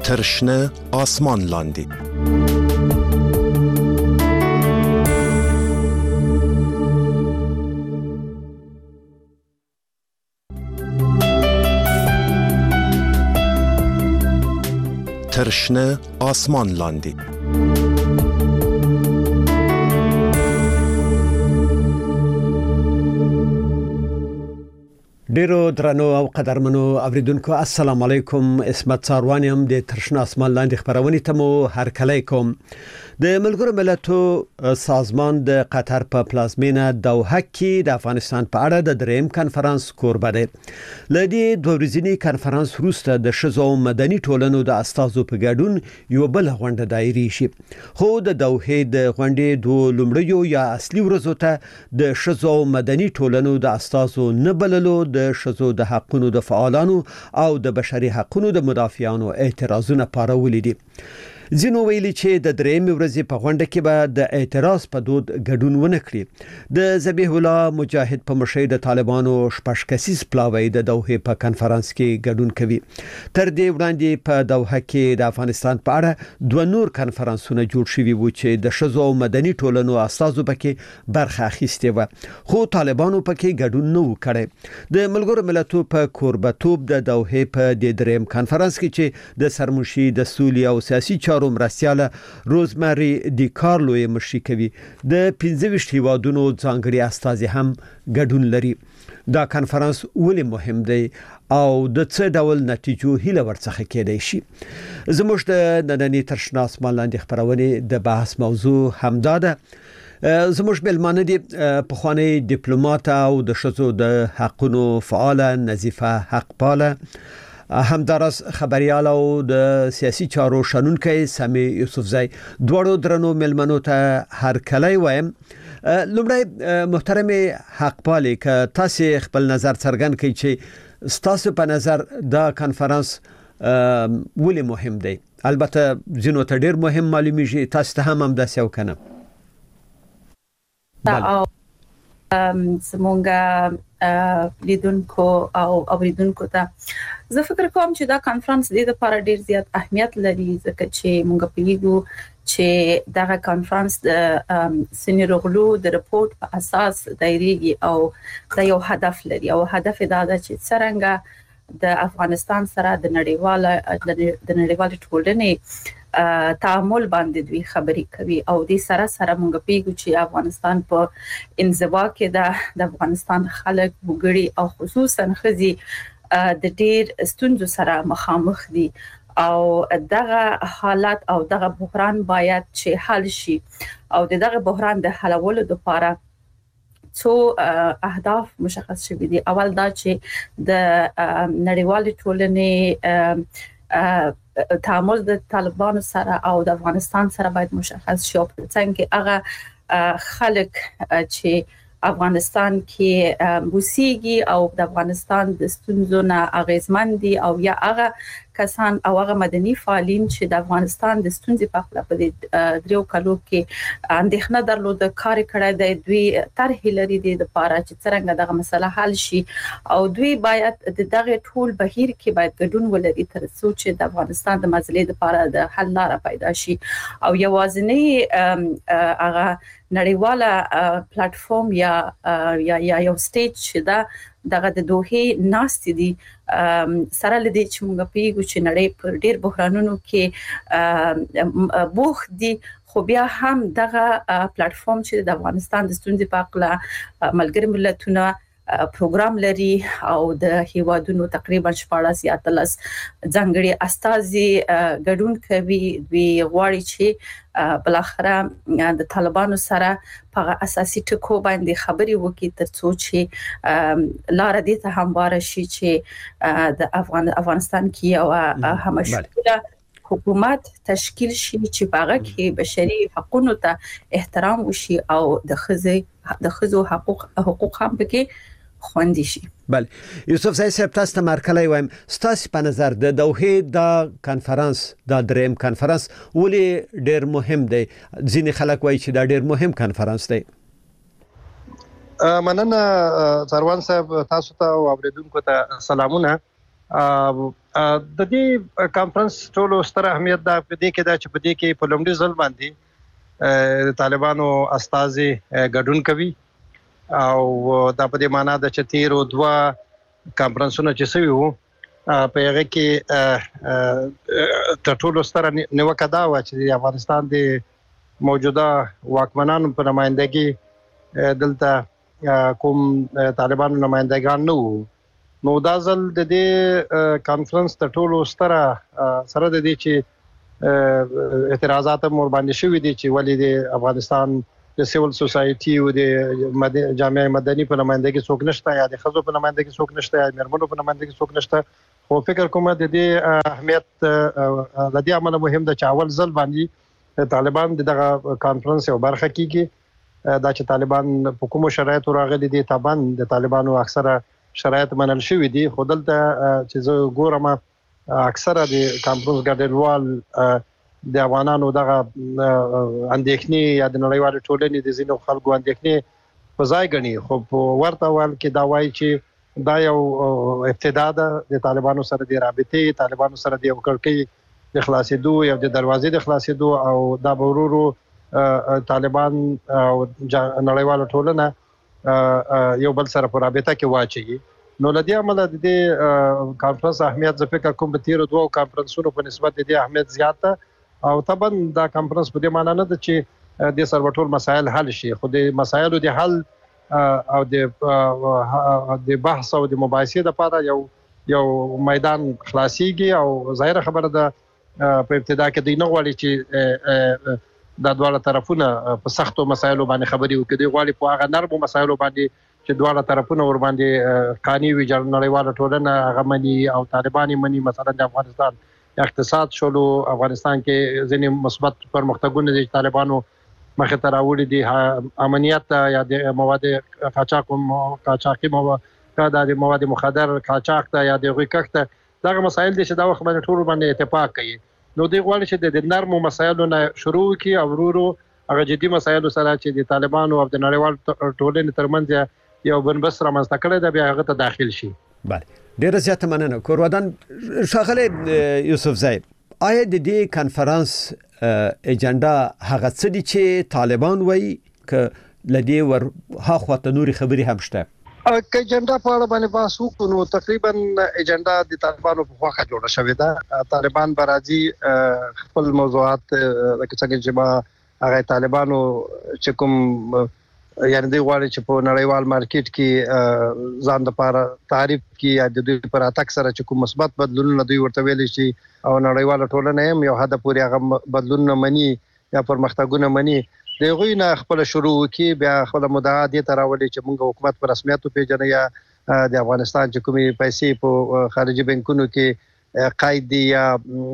تر شنه آسمان لاندې. تر شنه آسمان لاندې. ډیرو درنو او قدرمنو اوریدونکو السلام علیکم. اسمت ساروانیم د ترشنه اسمان لاندې خبرونه ته مو هر کله کوم. د ملګرو ملتونو سازمان د قطر په پلازمینه دوحه کې د افغانستان په اړه د دریم کانفرنس کوربه دی. لدې دوه ورځنی کانفرنس وروسته د شذو مدني ټولنو د استازو په ګډون یو بل غونډه دایري شي. خو د دوحه د غونډې دوه لومړیو یا اصلي ورځو ته د شذو مدني ټولنو د استازو نه بللو د شذو د حقونو د فعالانو او د بشري حقونو د مدافعانو اعتراضونه پارولې دي. ځینو ویلي چې د درېمې ورځې په غونډه کې به د اعتراض په دود ګډون ونه کړي. د ذبیح الله مجاهد په مشرۍ د طالبانو شپږ کسیز پلاوی د دوحه په کانفرنس کې ګډون کوي. تر دې وړاندې په دوحه کې د افغانستان په اړه دوه نور کانفرنسونه جوړ شوي وو چې د شذو مدني ټولنو استازو پکې برخه اخیستې و، خو طالبانو پکې ګډون نه وکړي. د ملګرو ملتونو په کوربتوب د دوحه په د دریم کانفرنس کې چې د سرمشي د سولې او سیاسي چارو مرستياله روزمری دی کارلو یې مشري کوي. د 25 هیوادونو ځانګړي استازي هم ګډون لري. دا کانفرنس ولې مهم دی او د څه ډول نتیجو هیله ورڅخه کېدای شي؟ زموږ د نننی ترشنه اسمان لاندې خبرونه د بحث موضوع همدا ده. زموږ بلمانه دي پخوانی ډیپلوماټ او د شذو د حقونو فعال نظیفه حقپاله، همدارس خبريال او د سیاسي چارو شنونکي سامي یوسفزای. دوړو درنو ملمنو ته هر کله وایم. لومړی محترم حقپاله ک تاسو خپل نظر څرګند کړئ چې ستاسو په نظر دا کانفرنس ولې مهم دی. البته زینو ته ډیر مهم معلومیږي، تاسو ته هم داسې وکنه. زمونږ لیدونکو او اوریدونکو ته زه فکر کوم چې دا کانفرنس د لپاره ډیر زیات اهمیت لري، ځکه چې مونږ پیږو چې دا کانفرنس د سنیرغلو د رپورت په اساس دایریږي او دا یو هدف لري، او هدف دا ده چې څنګه د افغانستان سره د نړیوال ټولنې تعامل باندې دوی خبرې کوي. او د سره سره مونږ پیږو چې افغانستان په انزوا کې د افغانستان خلک وګړي او خصوصا خزي د ډیر ستونزو سره مخامخ دي، او دغه حالت او دغه بحران باید چې حل شي. او دغه بحران د حلولو لپاره څو اهداف مشخص شوي دي. اول دا چې د نړیوال ټولنې تعامل د طالبانو سره او د افغانستان سره باید مشخص شي، او څنګه هغه خلک چې افغانستان کې بوسیږي او د افغانستان د ستونزو نه اغیزمن دي، او یا هغه کسان او هغه مدني فعالین چې د افغانستان د ستونزې په اړه په دریو کلو کې اندېښنه درلوده کار کړی دی، دوی طرح لري د لپاره چې څنګه دغه مسله حل شي. او دوی باید د دغه ټول بهیر کې باید ګډون ولري تر څو چې د افغانستان د مسلې لپاره د حل لاره پیدا شي. او یوازینی هغه نړیواله پلیټفارم یا یو سټیج چې دا دغه د دوحه ناست دي سره لدی چې موږ پیږو چې نړۍ پر ډیر بحرانونو کې بوخت دي، خو بیا هم دغه پلیټفارم چې د افغانستان د ستونزې په اړه ملګری ملتونه پروګرام لري او د هیوادونو تقریبا 14 یا 13 ځانګړي استازي ګډون کوي. دوی غواړي چې بل اخره د طالبانو سره په اساسي ټکو باندې خبري وکړي تر څو چې لار دې ته همواره شي چې د افغانستان کې او همشکله حکومت تشکیل شي چې باغه کې بشري حقوقو ته احترام وشي او د خزو حقوق هم پکې خوندي شي. بله یوسف صاحب تاسو ته مرکلای وایم، ستاسو په نظر د دوحه د کانفرنس د دریم کانفرنس ولې ډیر مهم دی؟ ځینې خلک وایي چې دا ډیر مهم کانفرنس دی. مننه سروان صاحب، تاسو ته او اوریدونکو ته سلامونه. د دې کانفرنس ټولو ستر اهمیت دا په دې کې دا چې په دې کې په لومړي ځل باندې طالبانو استازي ګډون کوي او دا په دې معنی ده چې تیر او دوا کانفرنسونه چې سوي وو په هغه کې ټولو ستر نیوکه دا و چې د افغانستان د موجوده واکمنانو په نمائندګي دلته کوم طالبانو نمائندګان نه وو. نو دا ځل د دې کانفرنس ته ټولو ستره سره د دې چې اعتراضات مور باندې شوې دي چې ولې د افغانستان د سیول سوسايټي او د جامعه مدني په نمائندګي څوک نشته یا د خزو په نمائندګي څوک نشته یا مرمنو په نمائندګي څوک نشته. خو فکر کوم د دې اهمیت د دې عمل مهم د چاول ځل باندې طالبان دغه کانفرنس یو برخه کیږي دا چې طالبان په کوم شرایطو راغلي دي طبعا د طالبانو اکثره شرایط منل شوې دي خو دلته چې زه ګورم اکثره د کانفرنس ګډونوال د افغانانو دغه اندېښنې یا د نړیوال ټولنې د ځینو خلکو اندېښنې په ځای غني خو په ورته وال کې دا وایي چې دا یو ابتدا ده د طالبانو سره د رابطې طالبانو سره د یو کړکۍ د خلاصېدو یا د دروازې د خلاصېدو او دا ورورو طالبان او نړیوال ټولنه یو بل سره په رابطه کې واچي. نو لدی عمل د دې کانفرنس اهمیت زه فکر کوم په تیر دوه کانفرنسونو په نسبت د دې اهمیت زیاته او طبعا دا کانفرنس په دې معنی نه ده چې د سرورټول مسایل حل شي خو د مسایلو د حل او د بحث او د مباحثې لپاره یو میدان خلاصيږي او ظاهره خبره ده په ابتدا کې د نه غواړي چې د دواړه طرفونه په سختو مسایلو باندې خبري وکړي غواړي په هغه نرمو مسایلو باندې چې دواړه طرفونه ور باندې قانوني وي نړیواله ټولنه هغه مني او طالبان مني مثلا د افغانستان اقتصاد شولو افغانستان کې ځینې مثبت پرمختګونه د طالبانو مخه ته راوړي دي امنیت یا د مواد قاچاقي د مواد مخدر قاچاق ته یا د غوي کښته دغه مسایل دي چې دا وخت باندې ټول باندې اتفاق کوي. نو دی غواړي چې د نرمو مسایلو نه شروع کی او ورورو هغه جدي مسایلو سره چې د طالبانو او د نړیوال ټولنې ترمنځ یو بنبس رامنځته کړي دا بیا هغه ته داخل شي. بله ډیره زیاته مننه کورودان شاغله یوسف زاید آیا د دې کانفرنس اجنډا هغه څه دي چې طالبان وایي ک لدی ور ها خواته نوري خبري هم شته که اجنډا په اړه باندې بحث وکړو نو تقریبا اجنډا د طالبانو په خواخه جوړه شوې ده. طالبان برازي خپل موضوعات لکه څنګه چې هغه طالبانو چې کوم یعنی دوی غواړي چې په نړیوال مارکیټ کې ځان لپاره تعریف کې یا د دوی پر اتک سره چې کوم مثبت بدلونونه دوی ورته ویل شي او نړیوال ټولنه هم یو حد پورې هغه بدلونونه مني یا پرمختګونه مني دغه نه خپل شروع کی بیا خپل مدعا دي تراولي چې موږ حکومت پر رسمیت پیژنې یا د افغانستان چې کومي پیسې په خارجي بانکونو کې قید دي یا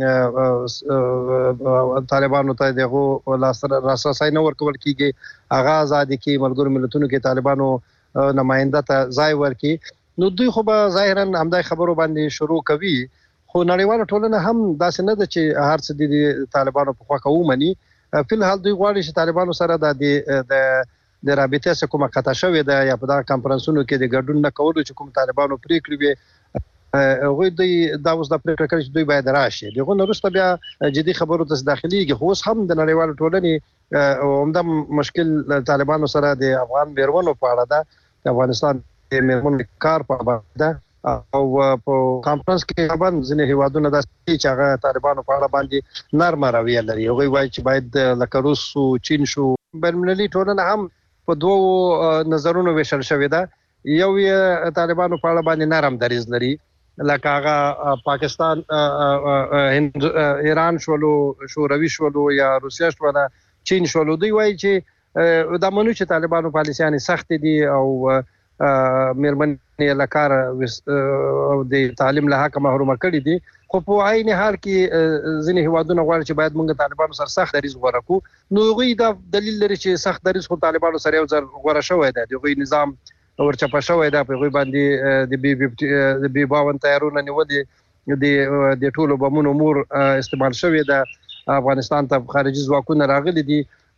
طالبانو ته دغه لاسرسي نه ورکول کیږي هغه آزادي کې ملګرو ملتونو کې طالبانو نماینده ته ځای ورکي. نو دوی خو به ظاهرا همدای خبرو باندې شروع کوي خو نړیوال ټولنه هم داسې نه ده چې هر څه د طالبانو په خوا کومني په الحال دوی غواړي چې طالبانو سره د رابطې سره کومه قطع شوې ده یا په دا کانفرنسونو کې د ګډون نه کولو چې کوم طالبانو پریکړې وي هغه دوی دا اوس د پریکړه کوي چې دوی باید راشي دغه نورسته بیا جدي خبرو ته داخليږي خو اوس هم د نړیوال ټولنې عمده مشکل طالبانو سره د افغان بیرونو په اړه ده د افغانستان د میرمن کار په اړه ده او په کانفرنس کې باندې ځینې هیوادونه د چې هغه طالبانو په اړه باندې نرمه رویه لري هغه وایي چې باید لکه روس او چین شو بینالمللي ټولنه هم په دوه نظرونو وشل شوې ده یو یې طالبانو په اړه باندې نرم دریځ لري لکه هغه پاکستان ایران شوروي شولو یا روسیا شولو چین شولو دوی وایي چې د منو چې طالبانو پالیسيان سخت دي او میرمنې لکار او د تعلیم له حق محروم کړي دي خو په عین حال کې ځینې هیوادونه غواړي چې باید موږ طالبانو سره سخت دریځ غوړو نو غوي دا دلیل لري چې سخت دریځ خو طالبانو سره یو ځل غوړه شوې ده دغه نظام ورچپه شوې ده په غوي باندې د بي 52 تیارونه نیولې د ټولو بمونو امور استعمال شوې ده افغانستان ته خارجي ځواکونه راغلي دي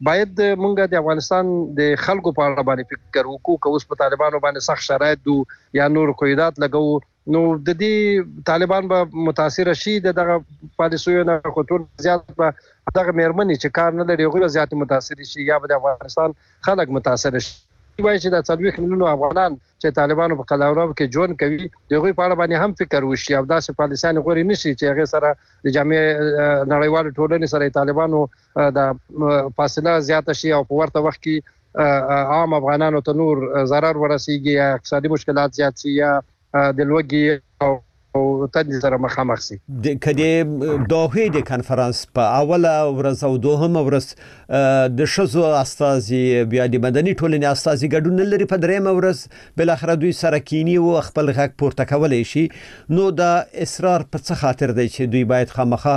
باید مونږ د افغانستان د خلکو په اړه باندې فکر وکړو که اوس په طالبانو باندې سخت شرایط دو یا نور قیودات لګو نو د دې طالبان به متاثر شي دغه پالیسیونو خطر زیات په دغه مېرمنې چې کار نه لري هغه زیات متاثر شي یا به د افغانستان خلک متاثر شي وایي چې د 40 ملیونو افغانان چې طالبانو په قلاورو کې ژوند کوي دغه په اړه باندې هم فکر وشي او داسې پالیسیان غوړي نشي چې هغه سره د جامع نړیوال ټولنې سره طالبانو د فاصله زیات شي او په ورته وخت کې عام افغانانو ته نور ضرر ورسیږي یا اقتصادي مشکلات زیات شي یا د لوګي او تدې سره مخامخ شي د کدي دوه د کانفرنس په اوله ورځ او دوهمه ورځ د شزو استازي بیا د مدني ټولنې استازي ګډون لري په درېمه ورځ بل اخر دوی سره کینی او خپل غږ پورته کولای شي نو د اصرار په څه خاطر دی چې دوی باید خامخا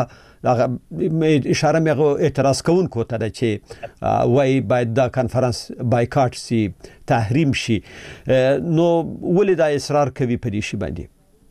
اشاره مې اعتراض کوونکو ته چې وای باید دا کانفرنس بایکاټ شي تحریم شي نو ولې دا اصرار کوي په دې شی باندې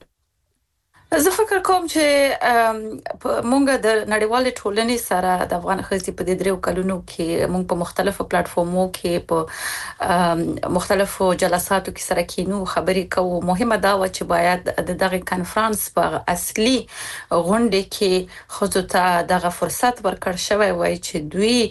زه فکر کوم چې مونږ د نړیوالې ټولنې سره د افغان ښځې په دې درو کلونو کې مونږ په مختلفو پلیټ فارمونو کې په مختلفو جلساتو کې سره کینو خبرې کوو مهمه دا و چې باید دغه کانفرنس په اصلي غونډه کې خو ته دغه فرصت ورکړ شوی وای چې دوی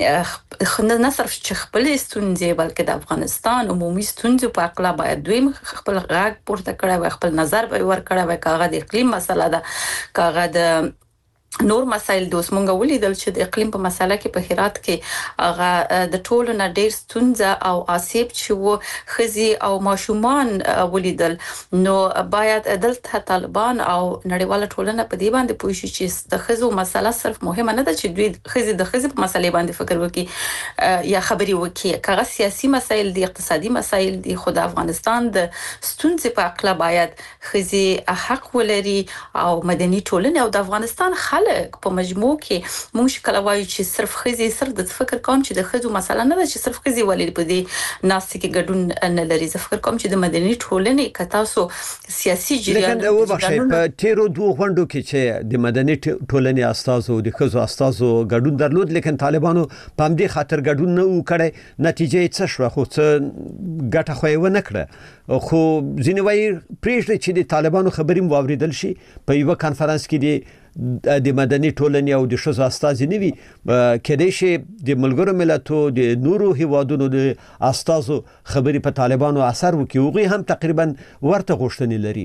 نه صرف چې خپل ستونزې بلکې د افغانستان عمومي ستونزې په اړه باید دوی خپل غږ پورته کړی وای خپل نظر به ورکړی وای کاغه د اقلیم مسله ده کاغه د نور مسایل دوس مونږ ولیدل چې د اقلیم په مسله کې په هرات کې هغه د ټولو نه ډیر ستونزه او آسیب چې و خزي او ماشومان ولیدل نو باید دلته طالبان او نړیواله ټولنه په دې باندې پوه شي چې د خزو مسله صرف مهمه نه ده چې دوی خزي د خزي په مسلې باندې فکر وکړي یا خبري وکړي کاغه سیاسي مسایل دي اقتصادي مسایل دي خو د افغانستان د ستونزې په اړه باید خزي حق ولري او مدني ټولنه او د افغانستان په مجموع کې مونږ کله وایو چې صرف خزي صرف د فکر کوم چې د خزو مسله نه ده چې صرف خزي ولې په دې ناس کې ګډون نه لري زه فکر کوم چې د مدني ټولنې کتاسو سیاسي جریان د وبښي په تیرو دوه غونډو کې چې د مدني ټولنې استازو د خزو استازو ګډون درلود لیکن طالبانو په دې خاطر ګډون نه وکړي نتیجه څه شو خو څه ګټه خو یې نه کړه خو ځینې وایي پریږدي چې د طالبانو خبرې واوریدل شي په یو کانفرنس کې د مدني ټولنې او د شوزو استازي نیوي کېدای شي د ملګرو ملتونو د نورو هیوادونو د استازو خبرې په طالبانو اثر وکړي هغه هم تقریبا ورته غوښتنې لري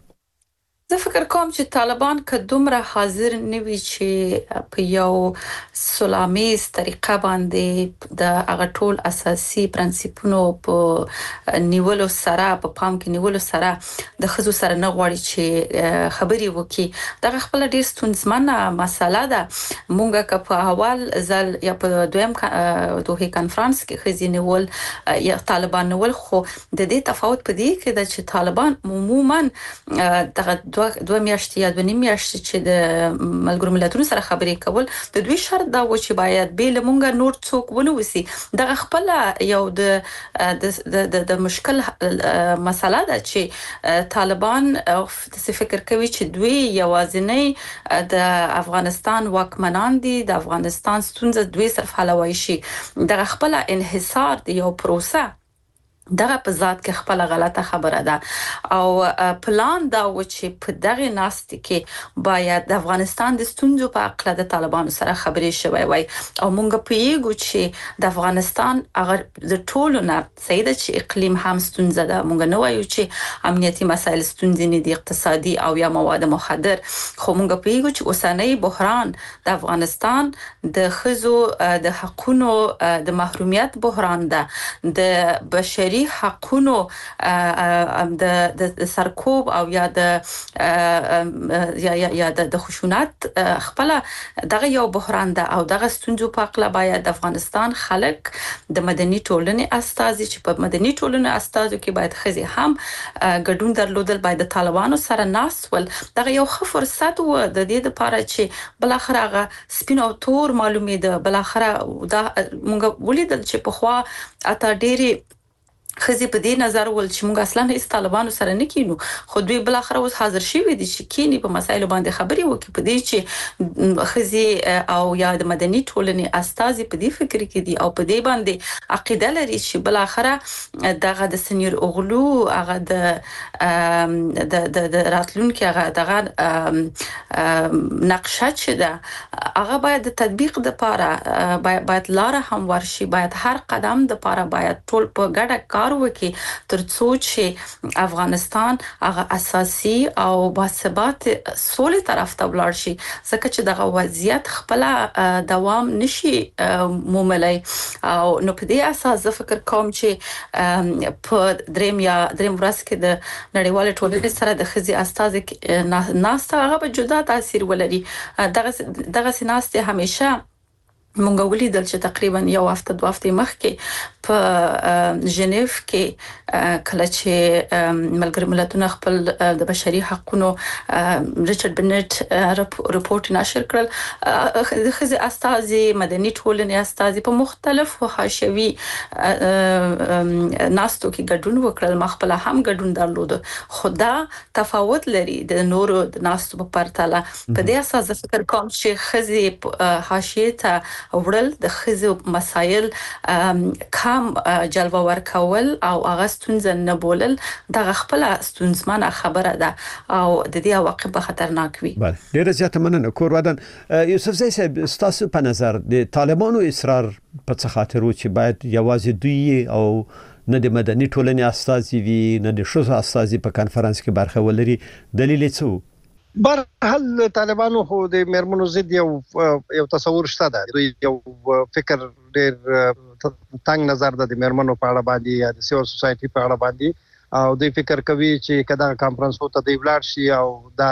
زه فکر کوم چې طالبان که دومره حاضر نوي چې په یو سلامیز طریقه باندې د هغه ټول اساسي پرنسپونو په نیولو سره په پام کې نیولو سره د خزو سره نه غواړي چې خبري وکړي دا خپل ډیر ستونزمنه مسله ده مونږه که په اول ځل یا په دویم دوه کانفرنس کې خزي نیول یا طالبان نیول خو د دې تفاوت په دې کې ده چې طالبان عموما دغه دوه میاشتې یا دوه نیم میاشتې چې د ملګرو ملتونو سره خبرې کول د دوی شرط دا و چې باید به لمونګه نور څوک ونوسی دغه خپل یو د مشکل مسله ده چې طالبان فکر کوي چې دوی یوازینی د افغانستان واکمنان دي د افغانستان ستونزه دوی صرف حلوي شي دغه خپل انحصار دی یو پروسه دغه په ذات کې خپل غلطه خبره ده او پلان دا و چې په دغه ناست کې باید د افغانستان د ستونزو په اړه د طالبانو سره خبرې شوي وای او مونږ په یو چې د افغانستان اگر د ټولو نه سیده چې اقلیم هم ستونزه ده مونږ نه وایو چې امنیتي مسایل ستونزې نه دي اقتصادي او یا مواد مخدر خو مونږ په یو چې اوسنۍ بحران د افغانستان د خزو د حقوقو د محرومیت بحران ده د بشري حقونو د سرکوب او یا د خشونت خپل دغه یو بحران ده او دغه ستونزو په اړه باید د افغانستان خلک د مدني ټولنې استازي چې په مدني ټولنې استازو کې باید خزي هم ګډون درلودل باید د طالبانو سره ناسول دغه یو ښه فرصت و د دې لپاره چې بل اخر هغه سپین او تور معلومه ده بل اخر دا مونږ ولیدل چې په خوا اته ډېری خزي په دې نظر ول چې موږ اصلا هیڅ طالبانو سره نه کینو خو دوی بل اخر اوس حاضر شوي دي چې کینی په مسایلو باندې خبري وکړي په دې چې خزي او یا د مدني ټولنې استازي په دې فکر کې دي او په دې باندې عقیده لري چې بل اخر دغه د سنیر اوغلو هغه د راتلونکو هغه دغه نقشه چې ده هغه باید د تطبیق لپاره باید لار هم ورشي باید هر قدم د لپاره باید ټول په ګډه وکي ترڅو چې افغانستان هغه اساسي او باثبات سولې طرف ته ولاړ شي ځکه چې دغه وضعیت خپل دوام نشي موملای او نو په دې اساس زه فکر کوم چې په دریم ورځ کې د نړیوال ټولنې سره د خزي استازي ناسته هغه به جدا تاثیر ولري دغه سیناسته همیشه مونږ ولیدل چې تقریبا یو هفته دوه هفته مخکې په ژنیف کې کله چې ملګری ملتونه خپل د بشري حقوقو ریچارډ بنټ رپورت نشر کړل د خزي استازي مدني ټولنې استازي په مختلفو حاشوي ناستو کې ګډون وکړل مخبل هم ګډون درلود خدا تفاوت لري د نورو د ناستو په پرتله په دې اساس فکر کوم چې خزي حاشیه ته وړل د خزو مسایل کم جلوه ورکول او هغه ستونزه نه بولل د خپل ستونزمنه خبره ده او د دې عواقب خطرناک وي. بله ډیره زیاته مننه کور ودان یوسف زئی صاحب تاسو په نظر د طالبانو اصرار په څه خاطر و چې باید یوازې دوی او نه د مدني ټولنې استازي وي نه د شوزو استازي په کانفرنس کې برخه ولري دلیل څه برحال طالبانو خو د میرمنو ضد یو تصور شته ده دوی یو فکر ډیر تنگ نظر د میرمنو په اړه باندې یا د سیول سوسایټي په اړه باندې او دوی فکر کوي چې کدا کانفرنس ته دی ولاړ شي او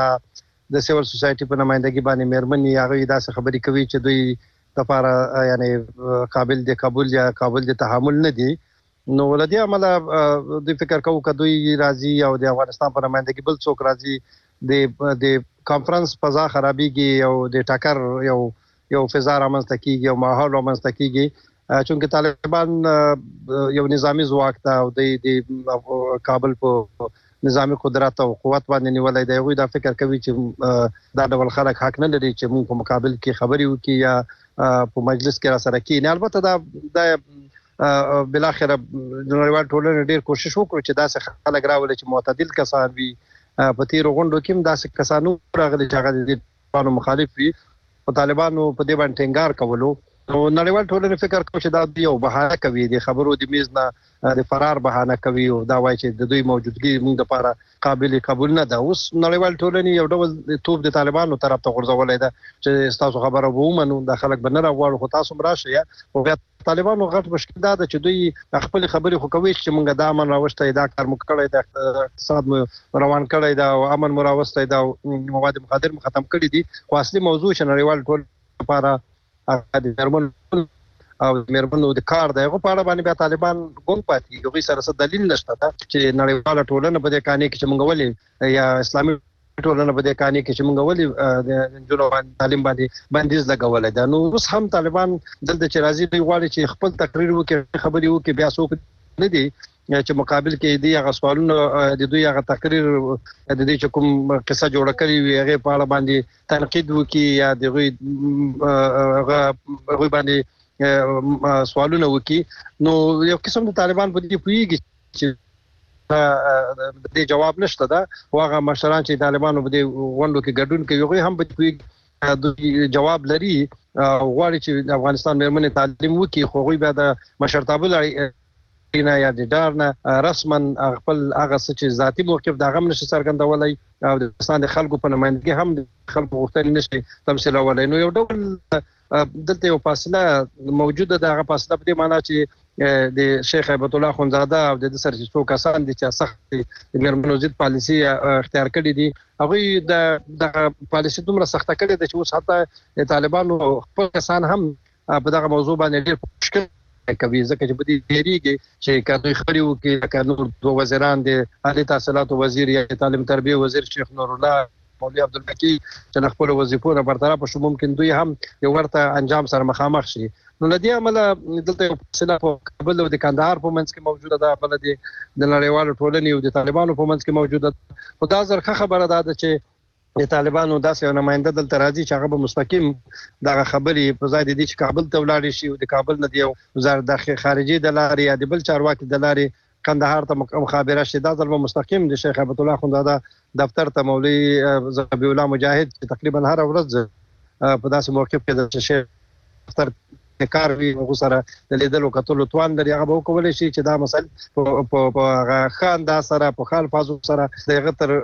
د سیول سوسایټي په نمائندګي باندې میرمنې هغه داسې خبرې کوي چې دوی لپاره یعنی قابل د قبول یا قابل د تحمل نه دي نو ولدي عمله د فکر کوو کدوې راځي او د افغانستان په نمائندګي بل څوک راځي د کانفرنس فضا خرابېږي او د ټاکر یو فضا رامنځته کیږي او ماحول رامنځته کیږي چونکه طالبان یو نظامی ځواک ته او د کابل په نظامی قدرت او قوت باندې نیولای دی غوی دا فکر کوي چې دا ډول خلک حق نه لري چې موږ په مقابل کې خبري وکړي یا په مجلس کې را سره کې نه البته دا بل اخر نړیوال ټولنې ډیر کوشش وکړي چې دا څه خلک راولي چې معتدل کسان وي په تیر غونډو کې داسې کسانو راغلي چې هغه د طالبانو مخالف وي او طالبانو په دې باندې ټینګار کولو نو نړیوال ټولنې فکر کوي چې دا یو بهانه کوي د خبرو د میز نه د فرار بهانه کوي او دا وایي چې د دوی موجودګي موږ لپاره قابل قبول نه ده اوس نړیوال ټولنې یو ډول توپ د طالبانو طرف ته غورځولای ده چې تاسو خبره وومنو د خلک بنره غواړي خو تاسو راشه او طالبانو غټ مشکل دا ده چې دوی خپل خبرې خو کوي چې موږ د امن راوستای دا کار مو کړی د اقتصاد مو روان کړی دا او امن مو راوستای دا مواد مخدر مو ختم کړی دي خو اصلي موضوع چې نړیوال ټول لپاره د میرمنو د کار دغه په اړه باندې طالبان ګون پاتې یو سره څه دلیل نشته چې نړیواله ټولنه په دې کاني کې چې موږ ولې یا اسلامي ټولنه په دې کاني کې چې موږ ولې د جنونو تعلیم باندې بندیز لګولای دا نو اوس هم طالبان دلته چې راځي دوی غواړي چې خپل تقریر وکړي خبري وکړي بیا څوک نه دي چې مقابل کې دی هغه سوالونه د دوی هغه تقریر د دې چې کوم قصه جوړه کړی وي هغه په اړه باندې تنقید وکړي یا د هغه باندې سوالونه وکړي نو یو قسم د طالبان په دې پویږي چې د جواب نشته دا واغه مشران چې طالبانو په دې غونډو کې ګډون کوي هم په دې جواب لري غواړي چې د افغانستان میرمنې تعلیم وکړي خو غوي به د مشرتابه نه یا د ډارنه رسما خپل هغه چې ذاتی موقف دا غم نشي څرګندولای او د افغانستان د خلکو په نمائندګي هم د خلکو غوښتنې نشي تمثيلولای نو یو ډول دلته یو فاصله موجوده ده هغه فاصله په دې معنی چې د شیخ هیبت الله خونزاده او د سر څو کسان دي چې سخت میرمنو ضد پالیسي اختیار کړې دي هغه د پالیسي دومره سخته کړې ده چې اوس حتی طالبانو خپل کسان هم په دغه موضوع باندې ډېر مشکل کوي ځکه چې په دې ډیریږي چې کله خبري وکړي کله دوه وزیران دي اعلی تحصیلات وزیر یا تعلیم تربیه وزیر شیخ نور الله مولوی عبدالباقی چې خپل وظیفو نه برطرف شو ممکن دوی هم یو ورته انجام سره مخامخ شي نو لدی عمله دلته فاصله په کابل او د کندهار په منځ کې موجوده ده، بل د نړیوالو ټولنې او د طالبانو په منځ کې موجوده ده. خو دا زرخه خبره ده چې د طالبانو داسې یو نماینده دلته راځي چې هغه به مستقیم دغه خبرې په ځای د دې چې کابل ته ولاړ شي او د کابل نه دی وزارت داخلي خارجي د لارې یا د بل چارواکي د لارې کندهار ته مخابره شي. دا ځل به مستقیم د شیخ هیبت الله اخوندزاده دفتر ته مولوي ذبیح الله مجاهد چې تقریبا هر ورځ په داسې موقف کې د شیخ دفتر کار وی هغه سره د لیدلو کتلو توان لري، هغه به وکولای شي چې دا مسله په خان دا سره په خال فازو سره دغه تر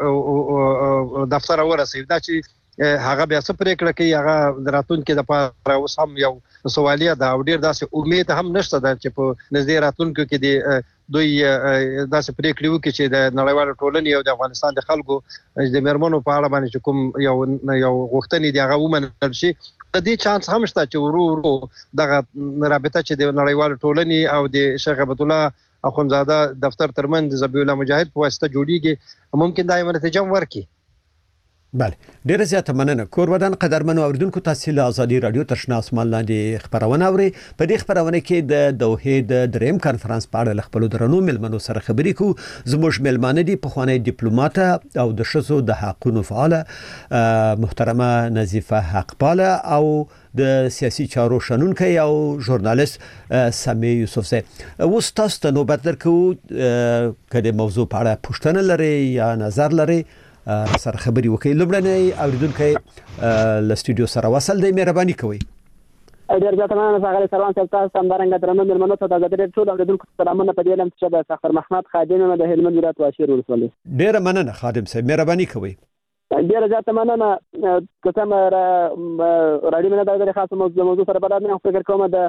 دفتر ورسي. دا چې هغه بیا څه پریکړه کوي هغه راتلونکي د لپاره اوس هم یو سوالیه ده او ډیر داسې امید هم نشته ده چې په نږدې راتلونکو کې د دوی داسې پریکړې وکړي چې د نړیوالو ټولنې او د افغانستان د خلکو د میرمنو په اړه باندې کوم یو غوښتنې دی هغه ومنل شي. د دې چانس هم شته چې ورو دغه رابطه چې د نړیوالو ټولنې او د شیخ هیبت الله اخوندزاده دفتر ترمنځ ذبیح الله مجاهد په واسطه جوړیږي، ممکن دا یو نتیجه ورکړي. بله، ډیره زیاته مننه. کورودان قدرمنو اوریدونکو، تاسو له ازادي رادیو تشنا اسمان لاندې خبرونه اوري. په دې خبرونه کې د دوحې د دریم کانفرنس په اړه خپل درنو ملمنو سره خبرې کوو. زموږ ملمانه دي پخوانی ډیپلوماټ او د شذو د حقوقو فعال محترمه نظیفه حقپاله او د سیاسي چارو شنونکي او ژورنالیست سامي یوسفزی. اوس تاسو ته نوبت درکو کله موضوع په اړه پوښتنه لري یا نظر لري سره خبري وکړئ. لومړنی اوریدونکو له سټوډیو سره وصل دی، مهرباني کوئ. ډیر زیات مننه څنګه سلام تاسو همدارنګه درنو ملمنو ته د غږ ټول اوریدونکو سلامونه په دې لم چې د سفر محمد خادم د هلمند ولایت واشیر ولسوالۍ. ډیر مننه خادم صاحب، مهرباني کوئ. ډیر زیات مننه. کوم راډیو نه د خاصه موضوع سره بلد نه فکر کوم د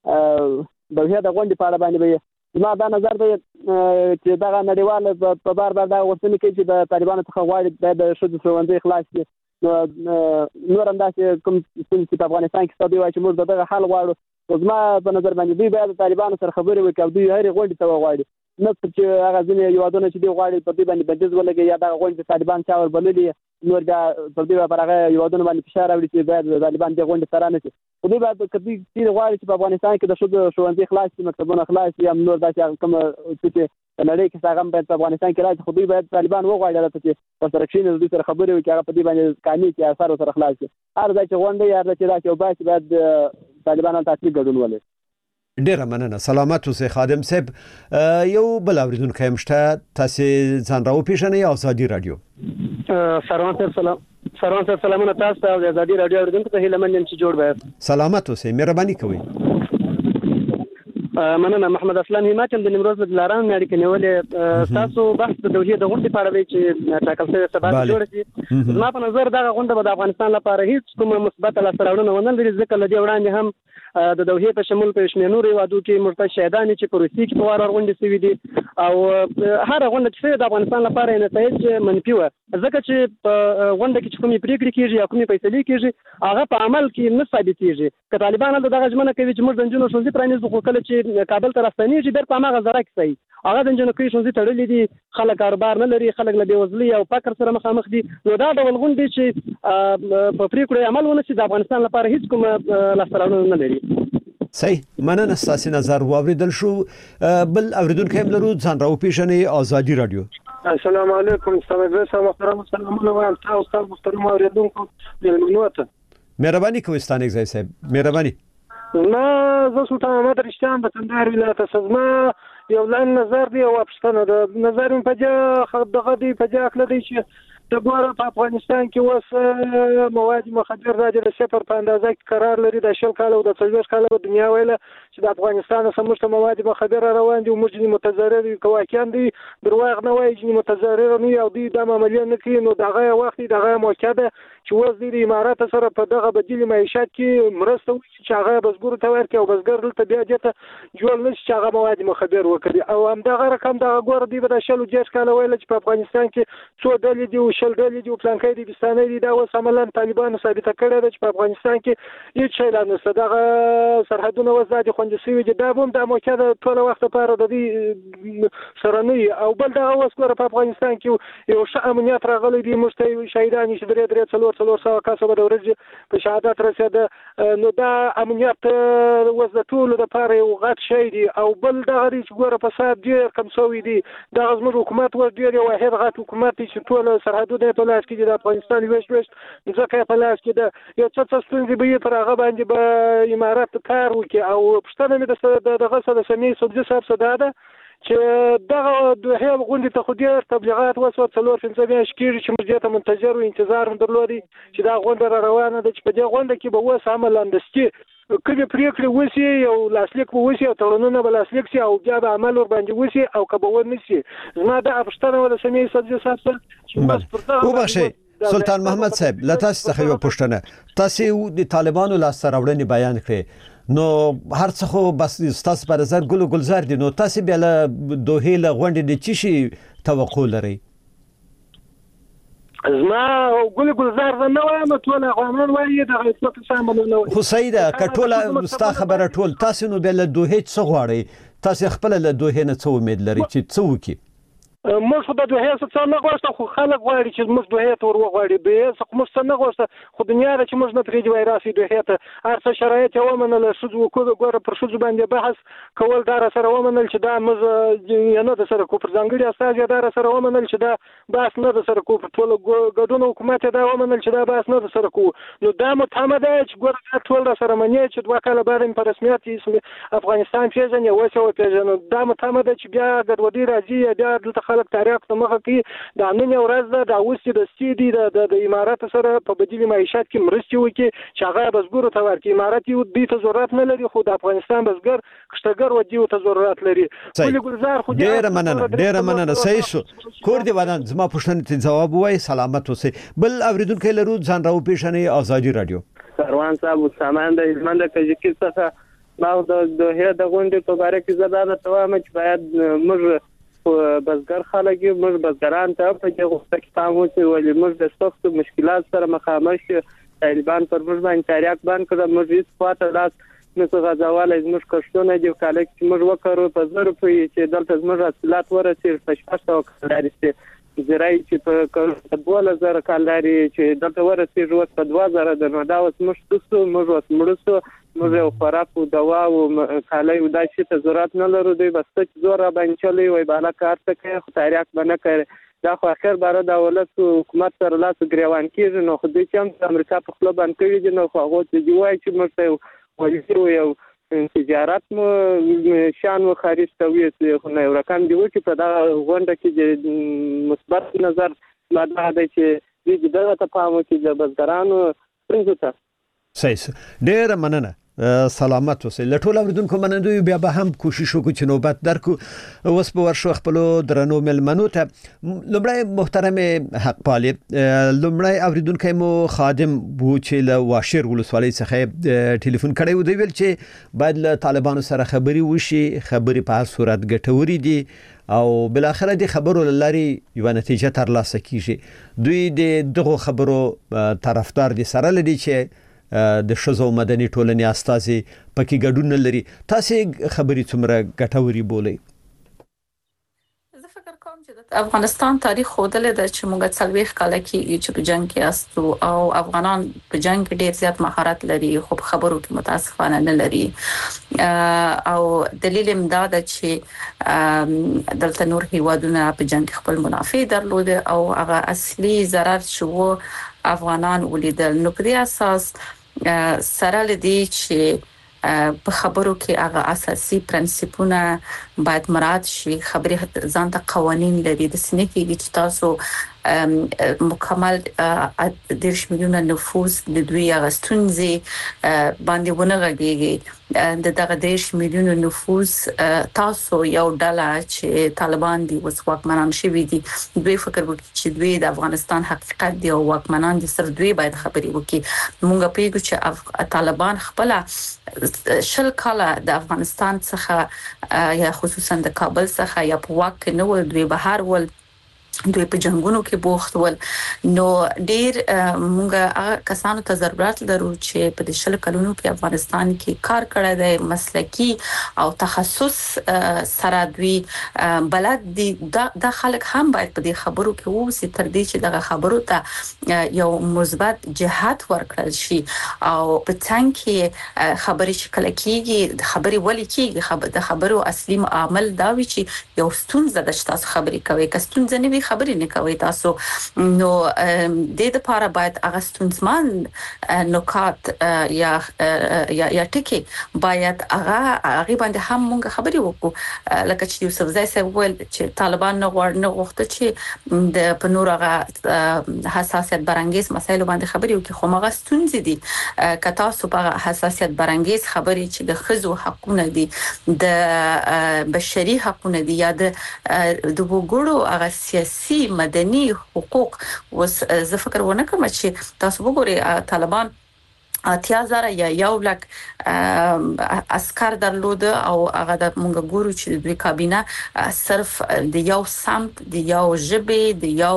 دوحې د غونډې په اړه باندې زما دا نظر دی چې دغه نړیوال په بار دا غوښتنه کوي چې د طالبانو څخه غواړي د شذو ښوونځي خلاص کړي. نور هم داسې کوم چې په افغانستان کې ستاسو وایي چې موږ دغه حل غواړو. زما په نظر باندې دوی باید د طالبانو سره خبرې وکړي او دوی هرې غونډې ته وغواړي، نه چې هغه ځینې هیوادونه چې دوی غواړي په دوی باندې بندیز ولګي یا دغه غونډې طالبان چا وربللي نور بیا پر دوی پر هغه هیوادونه باندې فشار راوړي چې باید د طالبان د غونډې سره نه شي. دوی باید کدی چې غواړي چې په افغانستان کې د شذو ښوونځي خلاص شي، مکتبونه خلاص شي، هم نور داسې کوم چې نړۍ کې څنګه باید په افغانستان کې راځي. خو دوی باید طالبان وغواړي چې په سره کښیني دوی سره خبرې وکړي، هغه په دې باندې قانوني چې اثر سره خلاص شي. هر ځای چې غونډه یا چې دا چې وباسي باید طالبانو ته ګډون ولري. ډیره مننه. سلامات اوسئ خادم صاحب. یو بل اوریدونکو هم شته، تاسو ځان راو پیژنئ. ازادي رادیو. سلام سلامونه تاسو ته د ازادي رادیو اوریدونکو ته هیله منم چې جوړ وای. سلامات اوسئ، مهرباني کوئ. مننه. محمد اسلام هماچل د نیمروز د لاران نړۍ کې نیولې تاسو بحث د دوحې د غونډې په اړه چې ټاکل شوی سبا جوړ شي. زما په نظر دا غونډه د افغانستان لپاره هیڅ کومه مثبت لاسته راوړنه ونه لري، ځکه لدی وړاندې هم د دوحې په شمول په شمېر نور هیوادو کې مرتد شهیدان چې په روسیې کې په وار غونډې شوي دي او هر غونډه چې د افغانستان لپاره نتایج منفي و، ځکه چې په غونډه کې کومې پریکړې کیږي یا کومې فیصلې کیږي هغه په عمل کې نه ثابتېږي. که طالبان دغه ژمنه کوي چې موږ د نجونو ښوونځي پرانیزو، خو کله چې کابل ته راستنېږي بیا په هغه ذره کې صحیح هغه د نجونو ښوونځي تړلي دي، خلک کاروبار نه لري، خلک له بېوزلۍ او فقر سره مخامخ دي. نو دا ډول غونډې چې په پریکړو عمل ونه شي د افغانستان لپاره هیڅ کومه لاسته راوړنه نه لري. صحیح، مننه. ستاسو نظر واوریدل شو. بل اوریدونکو هم لرو، ځان راو پیژنئ. ازادي رادیو. السلام علیکم. ستاسو محترم سلامونه وایم تاسو محترم اوریدونکو ملمنو ته. مهرباني کوئ ستانک ځای صاحب، مهرباني. ما زه سلطان احمد رشتیان د کندهار ولایت سزما یو لاین نظر دی او پښتنه د نظر په جا دغه دی په جا کله دی چې د ګوره په افغانستان کې اوس مواد مخدر راځي د صفر په اندازه کې قرار لري. د 10 کال او د 30 کال په دنیا ویله چې د افغانستان سمشته مواد مخدر روان دي او موږ متضرر کواکان دي درواغ نه وایي چې متضرر نه او دي د عملیات نه کوي. نو دغه وخت دغه موقع ده چې وز د امارات سره په دغه بدیل معیشت کې مرسته وکړي چې هغه بزګر ته ورکړي او بزګر دلته بیا دته جوړ نشي چې هغه مواد مخدر وکړي او هم دغه رقم دغه ګور دی به د شلو جېش کاله ویل چې په افغانستان کې څو ډلې دي او شل ډلې دي او پلانکې دي بستانه دي دا اوس عملاً طالبانو ثابته کړې ده چې په افغانستان کې هیڅ شی لا نشته دغه سرحدونه وزادي خوندي شوي دي دا هم د موقع د ټول وخت لپاره د دې سره نه او بل دغه اوس ګور په افغانستان کې یو ښه امنیت راغلی دی موږ ته شهیدان چې درې څلور کسه به د ورځې په شهادت رسېده نو دا امنیت اوس د ټولو لپاره یو غټ شی دی او بل دغه چې ګوره فساد ډېر کم شوی دی دغه زموږ حکومت اوس ډېر یو واحد غټ حکومت دی چې ټول سرحدونه په لاس کې دي د افغانستان ویشت ځکه په لاس کې ده یو څه ستونزې به یې پر هغه باندې به امارات کار وکړي او پوښتنه مې د دغه څه د سمیع صدري صاحب څه ده چې دغه دوه غونډې ته خو ډېر تبلیغات وسو 4-5 میاشتې کېږي چې موږ دې ته منتظر او انتظار هم درلودی چې دا غونډه را روانه ده چې په دې غونډه کې به اوس عملاً دستي کومې پریکړې وشي یو لاسلیک به وشي او تړونونه به لاسلیک شي او بیا به عمل ورباندې وشي او که به ونه شي زما دا پوښتنه وه د سمیع صدري صاحب څخه وبخښئ سلطان محمد صاحب له تاسو څخه یو پوښتنه تاسو د طالبانو لاسته راوړنې بیان کړې نو هر څه خو بس تاسو پر نظر ګل ګلزار دي نو تاسو بیا له دوه له غونډې د چی شي توقع لري زما ګل ګلزار نه وایم ټول افغانان وایي دغه څه شامل نه وي خو سیده کټوله مستا خبره ټول تاسو نو بیا له دوه څه غواړي تاسو خپل له دوه نه څه امید لري چې څه وکړي موږ د دوه څه نه غواړو خو خلک غواړي چې موږ دوه ته ورغواړي به څه موږ څه نه غواړو خو دنیا چې موږ نه پرېږدي وای راسي دوه ته هر څه شرایط یې ومنل شو ګوره پر شو باندې بحث کول دا سره ومنل چې دا موږ نه د سره کو پر ځانګړي اساس یې دا سره ومنل چې دا بحث نه د سره کو په ټول ګډون حکومت دا ومنل چې دا بحث نه د سره کو نو دا متحمد چې ګوره ټول سره منی چې دوه کاله بعد په رسمیت افغانستان پیژني وسه او پیژني دا متحمد چې بیا ګډوډي راځي بیا د خلک تاریخ ته مخه کې د نن ورځ د اوسې د سیدي د امارات سره په بدیل معیشت کې مرستې وکړي چې هغه بزګرو ته ورکړي امارات یو د ته ضرورت نه لري خو د افغانستان بزګر کشتګر ودی ته ضرورت لري ګل ګلزار خو ډېر مننه صحیح شو کور دی ودان زما پوښتنې ته جواب وای سلامت اوسئ بل اوریدونکو لرو ځان راو پیښنې آزادي رادیو کاروان صاحب سامان د هلمند کجکی څخه ما د دوه د غونډې په اړه کې زړه ته چې باید موږ بزګر خلک موږ بزګران ته په دې وخت کې پام وکړو ولې موږ د سختو مشکلات سره مخامخ طالبان پر موږ باندې تاریخ باندې کړه موږ هیڅ پاتې لاس نو غزاواله موږ کښتونه دی کله چې موږ وکړو په 1000 روپۍ چې دلته موږ حاصلات ورسېږي په 600 کالري چې زراعي چې په 2000 کالري چې دلته ورسېږي او په 2000 د نو دا اوس موږ اوس مړسو موږ یو خوراک او دوا او کالي او دا چې ته ضرورت نه لرو دی بس چې زور باندې چلی وي بالا کار ته کوي خو تاریخ باندې کوي دا خو اخر بار د دولت حکومت سره لاس ګریوان کیږي نو خو د چم د امریکا په خپل باندې کوي چې نو خو هغه چې وایي چې موږ یو تجارت مو شان و خارج ته وي خو نه رقم دی چې په دا غونډه کې مثبت نظر ما دا دی چې دغه ته پام وکړي د بزګرانو څنګه صحیح ډېر مننه سلامت اوسئ لټول اوریدونکو منندوی بیا به هم کوشش وکړو چې نوبت درکو اوس په ورشو خپل درنو ملمنو ته لمړی محترم حق پالي لمړی اوریدونکو مو خادم بو چې له واشر ولسوالۍ څخه ټلیفون کړی و دی ویل چې باید له طالبانو سره خبري وشي خبري په هر صورت ګټوري دي او بل اخر د خبرو لاري یو نتیجه تر لاسه کیږي دوی دغه خبرو طرفدار دي سره لدی چې د شزو مدني ټولنې استازي پکې ګډون لري تاسو خبري څومره ګټوري بولئ زه فکر کوم چې د افغانستان تاریخ خودل د چې موږ څلويخ کاله کې چې په جنگ کې استو او افغانان په جنگ کې ډیر زیات مهارت لري خو خبرو کې متاسفانه نه لري او دلیل امداد چې دلته نور هیوادونه په جنگ خپل منافع درلود او هغه اصلي ضرر شو افغانان ولیدل نو په اساس سره لدی چې په خبرو کې هغه اساسي پرنسپونه باید مراعات شي خبري ځان ته قوانين لري د سنې کې چې تاسو مکمل 10 میلیونه نفوس د دوی غستونځي باندې ونغږیږي د دغه 10 میلیونه نفوس تاسو یو ډله چې طالبان دي اوس واکمنان شوي دي دوی فکر وکړي چې دوی د افغانستان حقیقت دی او واکمنان دي سره دوی باید خبري وکړي مونږ پیګو چې طالبان خپل شل کاله د افغانستان څخه یا خصوصا د کابل څخه یا په واک نه ول دوی بهر ول دوی په جنگونو کې بوخت ول نو ډیر مونږه کسانو ته ضرورت لرو چې په دې شل کلونو کې افغانستان کې کار کړی دی مسلکی او تخصص سره دوی بلد دي د خلک هم باید په دې خبرو کې ووسی تر دې چې دغه خبرو ته یو مثبت جهت ورکړل شي او په څنګه کې خبرې شکل کېږي خبرې ولې کېږي د خبرو اصلي عامل دا وي چې یو ستونزه د تاسو خبرې کوي که ستونزه نه وي خبرې نه کوي تاسو نو د دې لپاره باید هغه ستونزمن نکات یا ټکی باید هغه باندې هم موږ خبرې وکړو لکه چې یوسف زای صاحب ویل چې طالبان نه غوښته چې د پنور هغه حساسیت برانګیز مسایل باندې خبرې وکړي خو هغه ستونزې دي که تاسو په حساسیت برانګیز خبرې چې د خزو حقوقونه دي د بشري حقوقونه دي یا د وګړو هغه سیاسي مدني حقوق وس زه فکر ونه کوم چې تاسو وګورئ طالبان 8000 یا 1 لک عسكر درلود او هغه د مونږ ګورو چې د کابینه صرف د یو سمت د یو ژبه د یو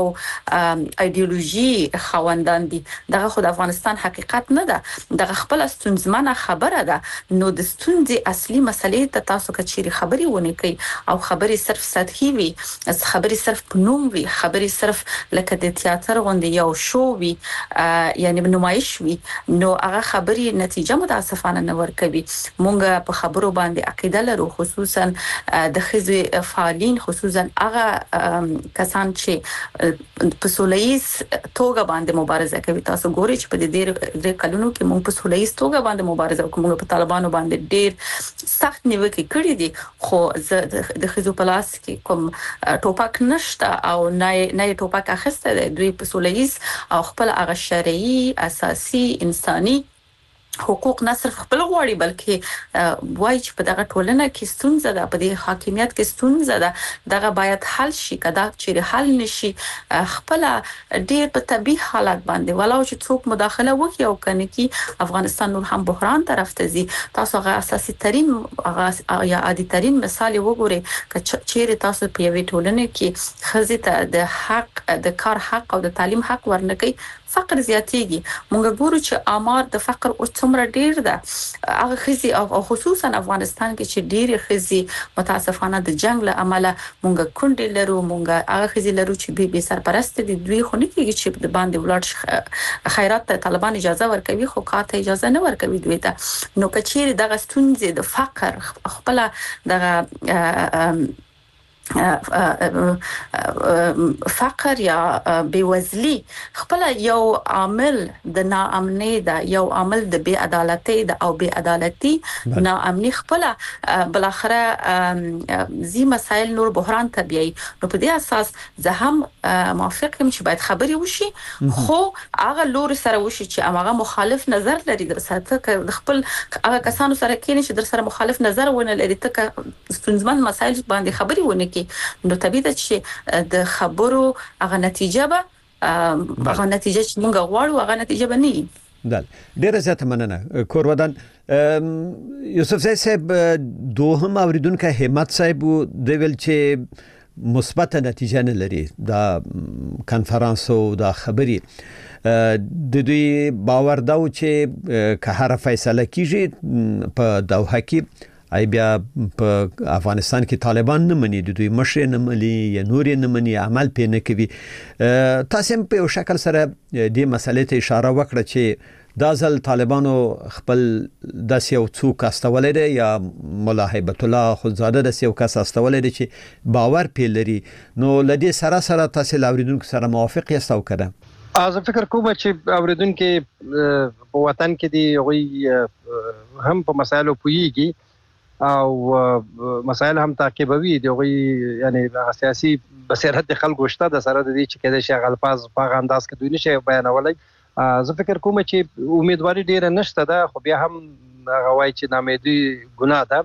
ایدئولوژي خوندان دي دغه خو د افغانستان حقیقت نه ده دغه خپل ستونزمنه خبره ده نو د ستونزې اصلي مسلې ته تاسو کچېری خبري ونه کوي او خبري صرف سطحي وي خبري صرف پنوم وي خبري صرف لکه د تیاتر غونډه یو شو وي یعنی نمایش وي نو هغه خبري نتیجه متاسفانه نه ورکوي مونږ په خبرو باندې عقیده لرو خصوصا د خزي فعالین خصوصا هغه کسان چې په سولهیز توګه باندې مبارزه کوي تاسو ګورئ چې په دې کلونو کې مونږ په سولهیز توګه باندې مبارزه کوو په طالبانو باندې ډېر سخت نیوکې کړې دي خو د خزو په لاس کې کوم ټوپک نشته او نه ټوپک اخیسته دی دوی په سولهیز او خپل هغه شرعي اساسي انساني حقوق نه صرف خپل غواړي بلکې وایي چې په دغه ټولنه کې ستونزه ده په دې حاکمیت کې ستونزه ده دغه باید حل شي کدا چې حل نشي خپل ډېر په طبيعي حالت باندې ولاو چې څوک مداخله وکړي او کني کې افغانستان نور هم بحران طرف ته ځي تاسو هغه اساسي ترين یا عادي ترين مثال وګورئ چې تاسو په یوې ټولنه کې خزي ته د حق د کار حق او د تعلیم حق ورنکي فقر زیاتېږي مونږ ګورو چې آمار د فقر او څومره ډیر ده هغه خزي او خصوصا افغانستان کې چې ډیر خزي متاسفانه د جنگ له عمله مونږ کونډې لرو مونږ هغه خزي لرو چې به سرپرست دي دوی خو نه کېږي چې د باندې ولړ خیرات ته طالبان اجازه ورکوي خو کاته اجازه نه ورکوي دوی ته نو کچېر دغه ستونزې د فقر خپل دغه فقر یا بیوزلی خپل یو عامل د ناامنۍ ده یو عامل د بی عدالتۍ ده او بی عدالتي ناامنۍ خپل بل اخره زی مسائل نور بحران طبيعي نو په دې اساس زه هم موافق یم چې باید خبري وشي خو هغه لور سره وشي چې هغه مخالف نظر لري در سره خپل هغه کسانو سره کېني چې در سره مخالف نظر ونه لري ته ستونزمن مسائل باندې خبري ونه کی نو طبيعي ده چې د خبرو هغه نتیجه به هغه نتیجه چې موږ غواړو هغه نتیجه به نه دل ډیره زیاته مننه کور ودان یوسف زای صاحب دوهم اوریدونکو همت صاحب د ویل چې مثبت نتیجه نه لري دا کانفرنس او دا خبري د دوی باور دا و چې که هر فیصله کیږي په دوحه کې ای بیا په افغانستان کې طالبان نه مني دوی مشر نه مني یا نور نه مني عمل پې نه کوي تاسو په یو شکل سره دې مسلې ته اشاره وکړه چې دا ځل طالبانو خپل د سیو څوک استولې ده یا مولا هیبت الله خودزاده د سیو کس استولې ده چې باور پې لري نو لدې سره سره تاسو لاوریدونکو سره موافق یاست او کړه از فکر کوم چې اوریدونکو په وطن کې دی هم په مسایلو پویږي او مسایل هم تعقیبوي دغه یعنی سیاسي بصیرت خلکو شته د سره د دې چې کېدای شي الفاظ په انداز کې دوی نشي بیانولای. زه فکر کوم چې امیدواري ډیره نشته ده، خو بیا هم غواړي چې نامیدي ګناه ده.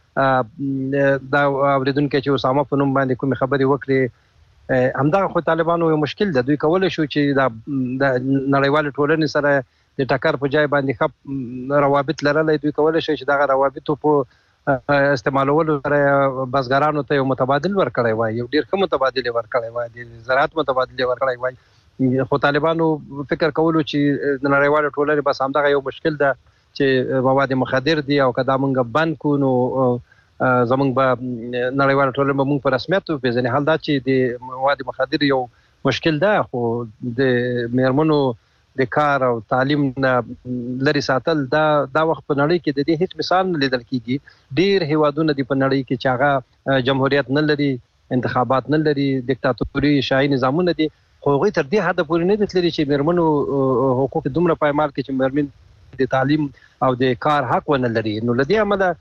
دا اوریدونکو چې اسامه په نوم باندې کوم خبري وکړي همدا خو طالبانو یو مشکل ده. دوی کولای شو چې د نړیوال ټولنې سره د ټکر په ځای باندې خپ روابط لرلای. دوی کولای شي چې دا روابط په استعمالولو سره بزګرانو ته یو متبادل ورکړی وای، یو ډیر ښه متبادل ورکړی وای، د زراعت متبادل ورکړی وای. خو طالبانو فکر کولو چې د نړیوال ټولنې بس همدغه یو مشکل ده چې مواد مخدر دي او کدا مونږ بند کو نو زمونږ به نړیوال ټولنه به مونږ په رسمیت وپېژني. حال دا چې د مواد مخدر یو مشکل ده، خو د میرمنو د کار او تعلیم لري ساتل دا وخت په نړۍ کې د دې هیڅ مثال نه لیدل کیږي. ډیر هیوادونه د په نړۍ کې چې هغه جمهوریت نه لري، انتخابات نه لري، دیکتاتوري شاهي نظامونه دي، خو هغوی تر دې حده پورې نه دي تللي چې میرمنو حقوق دومره پایمال کړي چې میرمن د تعلیم او د کار حق ونه لري. نو له دې امله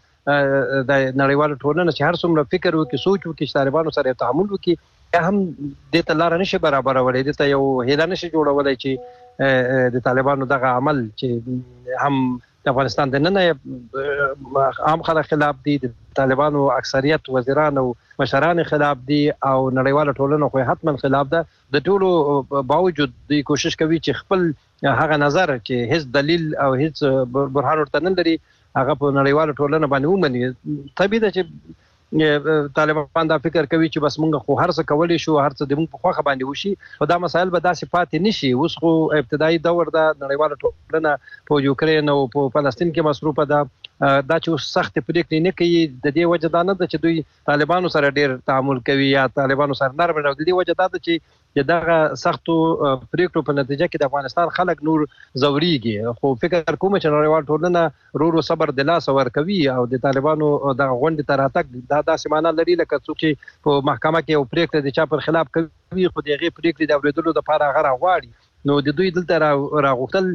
د نړیوال ټولنه چې هر څومره فکر وکړي، سوچ وکړي چې طالبانو سره تعامل وکړي، هم د ته لار نشي برابرولای، د ته یو هیله نشي جوړولای چې د طالبانو دغه عمل چې هم د افغانستان د نن عام خلک خلاف دي، د طالبانو اکثریت وزیران او مشران خلاف دي، او نړیواله ټولنه خو حتما خلاف ده. د ټولو باوجود دوی کوشش کوي چې خپل هغه نظر چې هیڅ دلیل او هیڅ برهان ورته نه لري هغه په نړیواله ټولنه باندې ومني. طبیعي ده چې طالبان دا فکر کوي چې بس مونږ خو هر څه کولی شو، هر څه د مونږ په خوښه باندې وشي، خو دا مسایل به داسې پاتې نشي. اوس خو ابتدایي دور ده، نړیواله ټولنه په یوکرین او په فلسطین کې مصروفه ده. دا چې اوس سخت پریکړې نه کوي، د دې وجه دا نه ده چې دوی طالبانو سره ډیر تعامل کوي یا طالبانو سره نرم نه، د دې وجه دا ده چې دغه سختو پریکړو په نتیجه کې د افغانستان خلک نور زوريږي. خو فکر کوم چې نړیوال ټولنه رورو صبر د لاس ورکوي او د طالبانو د غونډې تر راتګ دا داسې معنا لري لکه څوک چې په محکمه کې یو پریکړه د چا پر خلاف کوي، خو دغه پریکړې د اوریدلو لپاره هغه راغواړي. نو د دوی دلته راغوښتل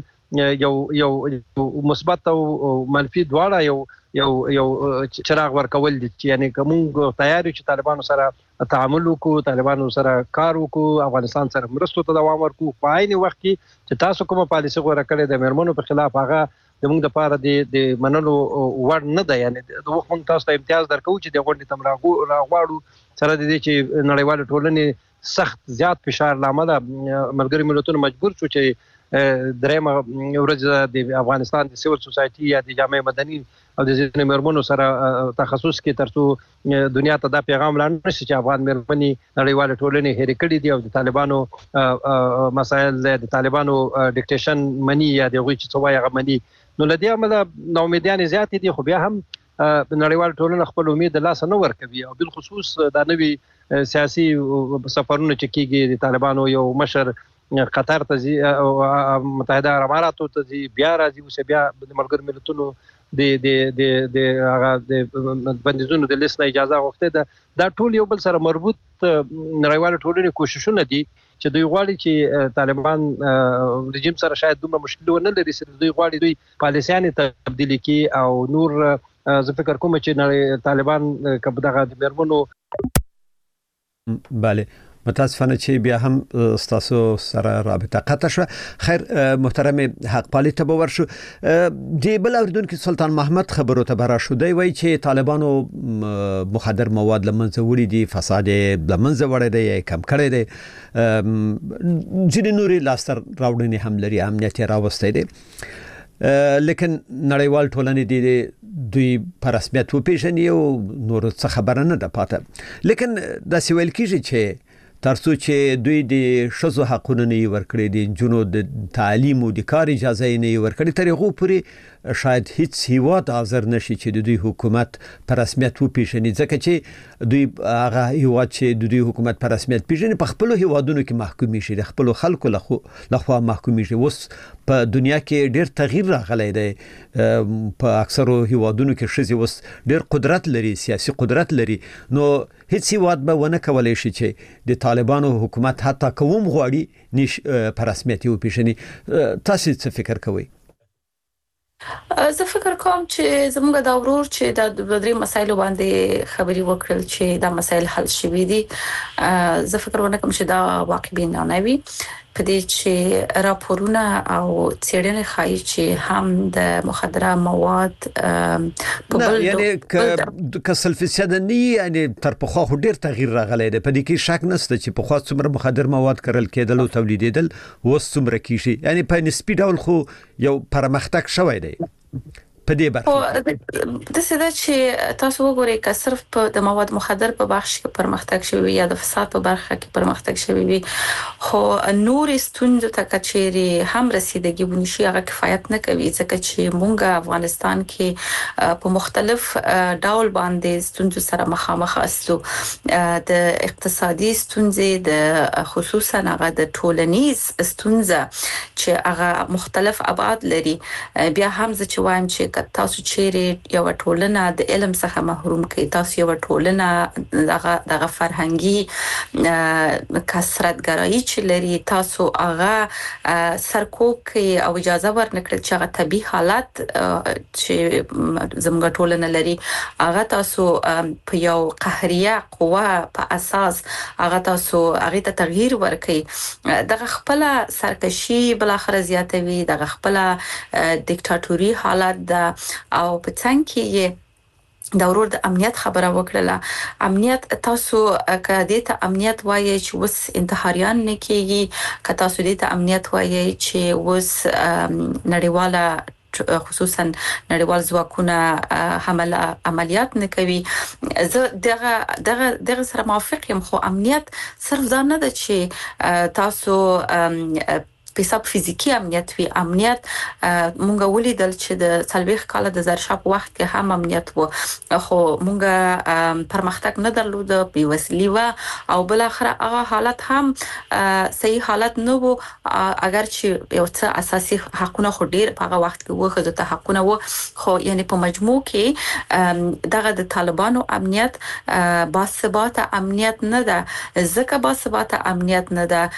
یو مثبت او منفي دواړه یو چراغ ورکول دي، چې یعنی کوم تیار چې طالبانو سره تعامل وکړو، طالبانو سره کار وکړو، افغانستان سره مرستو ته دوام ورکړو. په عین وخت کې چې تاسو کومه پالیسي غوړه کړې د میرمنو په خلاف، هغه زموږ لپاره د منلو وړ نه ده. یعنی د وخت موږ تاسو ته امتیاز درکو چې د غونډې تم راغواړو سره د دې چې نړیوال ټولنې سخت زیات فشار لامل ملګری ملتونو مجبور شو چې درېمه ورځ د افغانستان د سیول سوسایټي یا د جامعه مدني او د ځینو میرمنو سره تخصص کې ترڅو دنیا ته دا پیغام لاندې شي چې افغان میرمنې نړیوال ټولنې هېرې کړې دي او د طالبانو مسایل د طالبانو ډیکټیشن مني یا د غوي چې څه وایي هغه مني. نو لدی عمله نومیدیان زیات دي، خو بیا هم نړیوال ټولنه خپل امید د لاس نه ورکوي. او بل خصوص دا نوي سیاسي سفرونه چې کیږي، د طالبانو یو مشر قطر ته ځي او متحده عرب اماراتو ته ځي، بیا راځي، اوس بیا د ملګرو ملتونو د هغه د بندیزونو د لیست نه اجازه غوښته ده. دا ټول یو بل سره مربوط نړیوال ټولنې کوششونه دي چې دوی غواړي چې طالبان رژیم سره شاید دومره مشکل ونه لري، چې دوی غواړي دوی پالیسیان تبدیل کړي او نور. زه فکر کوم چې طالبان کبدغه د میرمنو بله متاسفانه چې بیا هم تاسو سره رابطه قطع شو. خیر محترم حق پالی ته باور شو دی بل اوریدونکو سلطان محمد خبرو ته برا شو دی وای چې طالبانو مخدر مواد لمنځه وړي دي، فساد لمنځه وړي دي، کم کړي دي، ځینې نوري لاستر راوړنې هم لري، امنیت راوستي دي، لیکن نړیوال ټولنې دي دوی په رسمیت وپیژني او نور څه خبره نه ده پاته. لیکن دا سویل کیږي چې ترڅو چې دوی د شذو حقونه نه ورکړي، د جنو د تعلیم او د کار اجازه نه ورکړي، تر هغه پورې شاید هیڅ هیواد حاضر نشي چې د دوی حکومت په رسمیت وپیژني، ځکه چې دوی هغه هیواد چې د دوی حکومت په رسمیت پیژني په خپل هیوادونو کې محکومي شي، د خپل خلکو لخوا محکومي شي. اوس په دنیا کې ډېر تغییر راغلی دی، په اکثرو هیوادونو کې ښځې اوس ډېر قدرت لري، سیاسي قدرت لري. نو هیڅ هیواد به ونه کولی شي چې د طالبانو حکومت حتی کوم غواړي په رسمیت وپیژني. تاسو څه فکر کوئ؟ زه فکر کوم چې زموږ د اورور چې د درې مسایلو باندې خبري وکړل چې دا مسایل حل شوي دي. زه فکر ونکم چې دا واقعي نه وي په دې چې راپورونه او څېړنې ښایي چې هم د مخدره مواد په بل یعنی کسل فیصد نه یعنی تر په خو ډیر تغییر راغلی دی په دې کې شک نشته چې په خو څومره مخدر مواد کرل کېدل او تولیدېدل وس څومره کیږي یعنی په نسبی ډول خو یو پرمختګ شوی دی په دې برخه د څه د چې تاسو وګورئ که صرف په د مواد مخدر په بخش کې پرمختګ شوی یا د فساد په برخه کې پرمختګ شوی وي خو نور ستونزې ته کچېري هم رسیدګي ونشي هغه کفایت نه کوي ځکه چې مونږ افغانستان کې په مختلف ډول باندې ستونزو سره مخامخ اسو د اقتصادي ستونزې د خصوصا هغه د ټولنیز ستونزه چې هغه مختلف ابعاد لري بیا هم ځکه چې وایم چې تاسو چیرې یو ټولنه د علم څخه محروم کړي تاسو یو ټولنه دغه فرهنګي کثرتګرایي چې لري تاسو هغه سرکوب او اجازه ورنکړي چې هغه طبي حالت چې زموږ ټولنه لري هغه تاسو په یو قهريه قوه په اساس هغه تاسو هغه ته تغییر ورکړي دغه خپل سرکشي بل اخر زیاتوي دغه خپل دیکتاتوري حالت او په څنګه کې د ورور د امنیت خبره وکړه امنیت تاسو کدی ته امنیت وایي چې وس انتحاریان نه کیږي که تاسو دې ته امنیت وایي چې وس نړیواله خصوصا نړیوال ځواکونه عملیات نه کوي زه دغه سره موافق یم خو امنیت صرف دا نه ده چې تاسو په حساب فزیکی امنیت وی امنیت مونږ ولیدل چې د سلويخ کال د زرشاب وخت کې هم امنیت وو خو مونږ پرمختګ نه درلود په وسیله و او بل اخر هغه حالت هم صحیح حالت نه وو اگر چې یو څه اساسي حقونه خو ډیر په هغه وخت کې وو خو د حقونه وو خو یعنی په مجموع کې دغه د طالبانو امنیت باثبات امنیت نه ده ځکه باثبات امنیت نه ده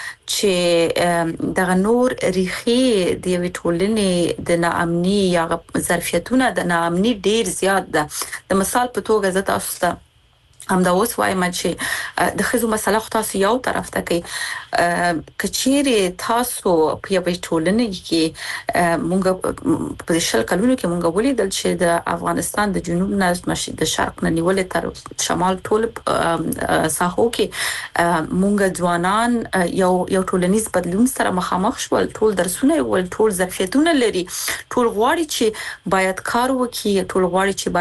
چې دغه نور ریخي د یوې ټولنې د ناامني یا ظرفیتونه د ناامني ډیر زیات ده د مثال په توګه زه تاسو ته هم دا اوس وایم چې د خزو مسله خو تاسو یو طرف ته کوي کچېری تاسو په یوې ټولنې کې مونږ په شل کلونو کې مونږ ولیدل چې د افغانستان د جنوب نه د شرق نه نیولې تر شمال ټول ساحو کې مونږ ځوانان یو ټولنیز بدلون سره مخامخ شول ټول درسونه ول ټول ظرفیتونه لري ټول غواړي چې باید کار وکړي ټول غواړي چې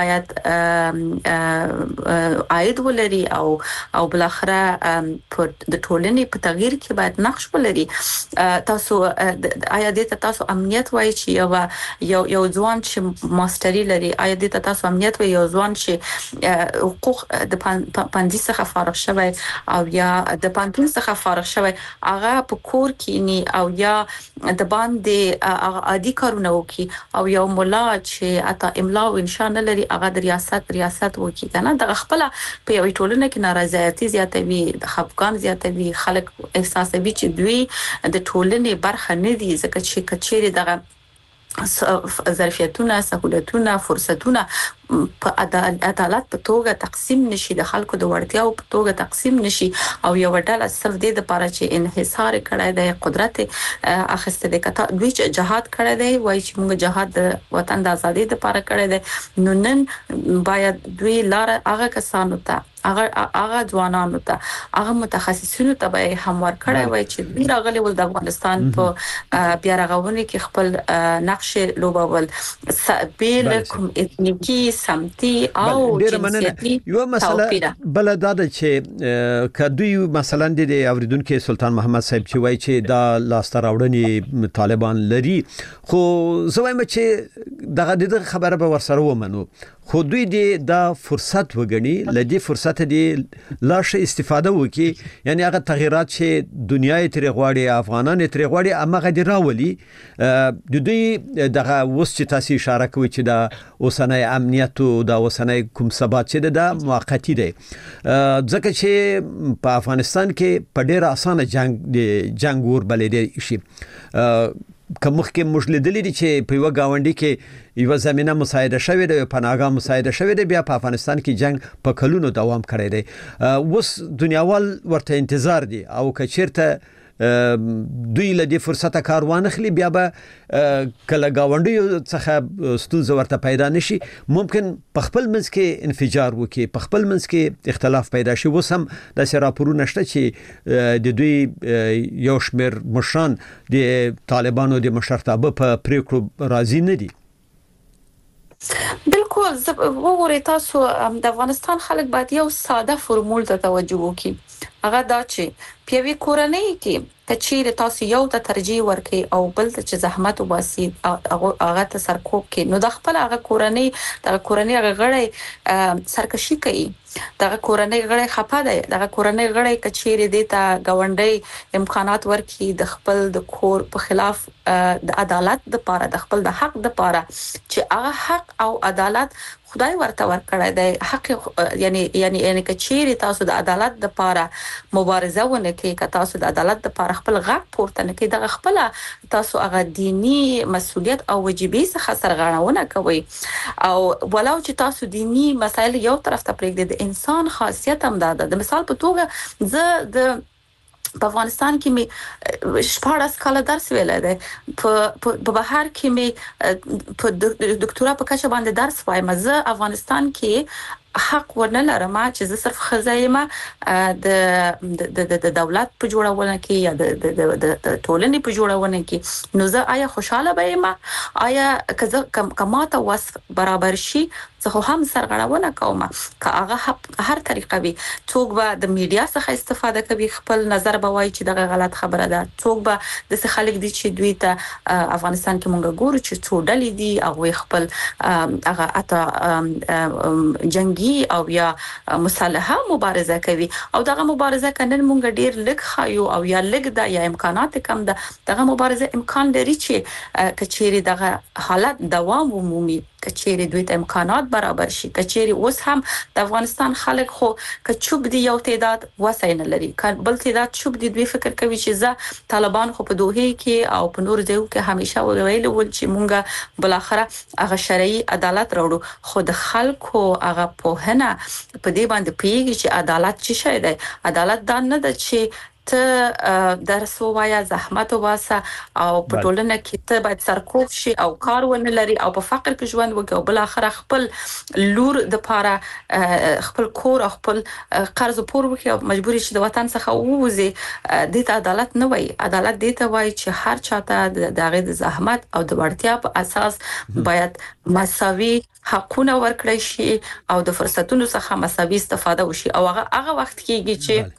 باید ولري او بل اخره د ټولنې په تغییر کې باید نقش ولري تاسو آیا د تاسو امنیت وایي چې یو ځوان چې ماستری لري آیا د تاسو امنیت وایي یو ځوان چې حقوق د پاندې څخه فارغ شوی او یا د پانتون څخه فارغ شوی هغه په کور کې ني او یا د باندې عادي کارونه وکي او یو مولا چې اته املا او انشاء نه لري هغه د ریاست وکي کنه د خپل په یوې ټولنه کې نارضایتي زیاتوي د خفقان زیاتوي خلک احساسوي چې دوی د ټولنې برخه نه دي ځکه چې کچېری دغه ظرفیتونه سہولتونه فرصتونه په عدالت په توګه تقسیم نشي د خلکو د وړتیاو په توګه تقسیم نشي او یو ډله صرف د لپاره چې انحصار کړای دی قدرت اخیسته د کته دوی جهاد کړی دی وایي چې موږ جهاد د وطن د ازادۍ لپاره کړی دی نو نن باید دوی لار هغه کسانو ته هغه ځوانانو ته هغه متخصصینو ته به هموار کړی وای چې دوی راغلي ول د افغانستان په بیا رغونې کې خپل نقش لوبول بیل کوم اتنیکی سمتي او جنسيتي یو مسله بل دا چې کدوی مثلا د اوریدونکو سلطان محمد صاحب چې وای چې دا لاستر راوړنی طالبان لري خو زه وایم چې دغه خبره به ورسره ومنو خو دوی دا فرصت وګڼي لدی فرصت دی لاشه استفاده وکي یعنی هغه تغیرات چې دنیا یې تر غواړي افغانان یې تر غواړي اما غدي راولي د دوی دغه وس چې تاسو اشاره کوي چې دا اوسنۍ امنیت او دا اوسنۍ کوم ثبات چې دا موقتی دی ځکه چې په افغانستان کې په ډېر اسانه جنگ ور بلې شي کومخ کې مشلیدلې دي چې په یو گاونډي کې یو زمينه مساعده شوې ده پناهګاه مساعده شوې ده بیا په افغانستان کې جنگ په کلونو دوام کړی دی اوس دنیاوال ورته انتظار دي او کچیرته دوی له دې فرصت کاروان خلی بیا به کله گاونډي څخه ستونزه ورته پیدا نشي ممکن په خپل منځ کې انفجار وکي په خپل منځ کې اختلاف پیدا شي وسم د سراپورونه شته چې د دوی یو شمیر مشران د طالبانو د مشرتابه په پریکړو راضي نه دي بالکل وګورئ تاسو د افغانستان خلک باید یو ساده فرمول ته توجه وکړي هغه دا چې پیوي کورنۍ کې کچېره تاسو یو ته ترجیح ورکړي او بل ته چې زحمت وباسي هغه ته سرکوب کې نو د خپل هغه کورنۍ هغه غړي سرکشي کوي دغه کورنۍ غړي خپه ده دغه کورنۍ غړي کچېره دي ته گاونډي امکانات ورکړي د خپل د کور په خلاف د عدالت د پاره د خپل د حق د پاره چې هغه حق او عدالت خدای ورته ورکړی دی حق یعنی کچېره تاسو د عدالت د پاره مبارزه ونه کوي که تاسو د عدالت د پاره خپل غږ پورته نه کوي دغه خپل تاسو هغه دینی مسؤلیت او واجبې څخه سرغړونه کوي او ولو چې تاسو دینی مسایل یو طرف ته پرېږدي د انسان خاصیت هم ده د مثال په توګه زه د په افغانستان کې می 14 کال درس ویل دی په بهر کې می په ډاکټورا په کچه باندې درس وایم زه افغانستان کې حق ورنه لرم چې زه صرف خزایم د دولت په جوړونه کې یا د ټولنې په جوړونه کې نو زه آیا خوشاله بېم آیا کماته وصف برابر شي زه هم سرغړونه کوم که هغه هر طریقه وي څوک به د میډیا څخه استفاده کوي خپل نظر به وایي چې دغه غلط خبره ده څوک به د خلک دي چې دوی ته افغانستان کې مونږ ګورو چې څو ډلې دي او خپل هغه اته جنگي او یا مصالحه مبارزه کوي او دغه مبارزه کنن مونږ ډیر لږ خایو او یا لږ د یا امکانات کم ده دغه مبارزه امکان لري چې کچېری دغه حالت دوام ومومي کچېری دوی ته امکانات برابر شي کچېری اوس هم د افغانستان خلک خو کچوب دی یو تعداد وساین لري بل تعداد چوب دی دوی فکر کوي چې زه طالبان خو په دوه کې او په نور ځایو کې همیشه ویل چې مونږ بل اخره هغه شرعي عدالت راوړو خو د خلکو هغه په نه په دې باندې پیږي چې عدالت څه شي دی عدالت دا نه ده چې ته درس وایا زحمت وباسه او په ټولنه کې ته باید سرکوب شي او کار ونه لري او په فقر کې ژوند وکړي او بل اخر خپل لور د پاره خپل کور او خپل قرض پور وکړي او مجبوري شي د وطن څخه ووځي د عدالت نه وای عدالت د ته وای چې هر چاته دغه د زحمت او د ورتیا په اساس باید مساوي حقونه ورکړي شي او د فرصتونو څخه مساوي استفاده وشي او هغه وخت کېږي چې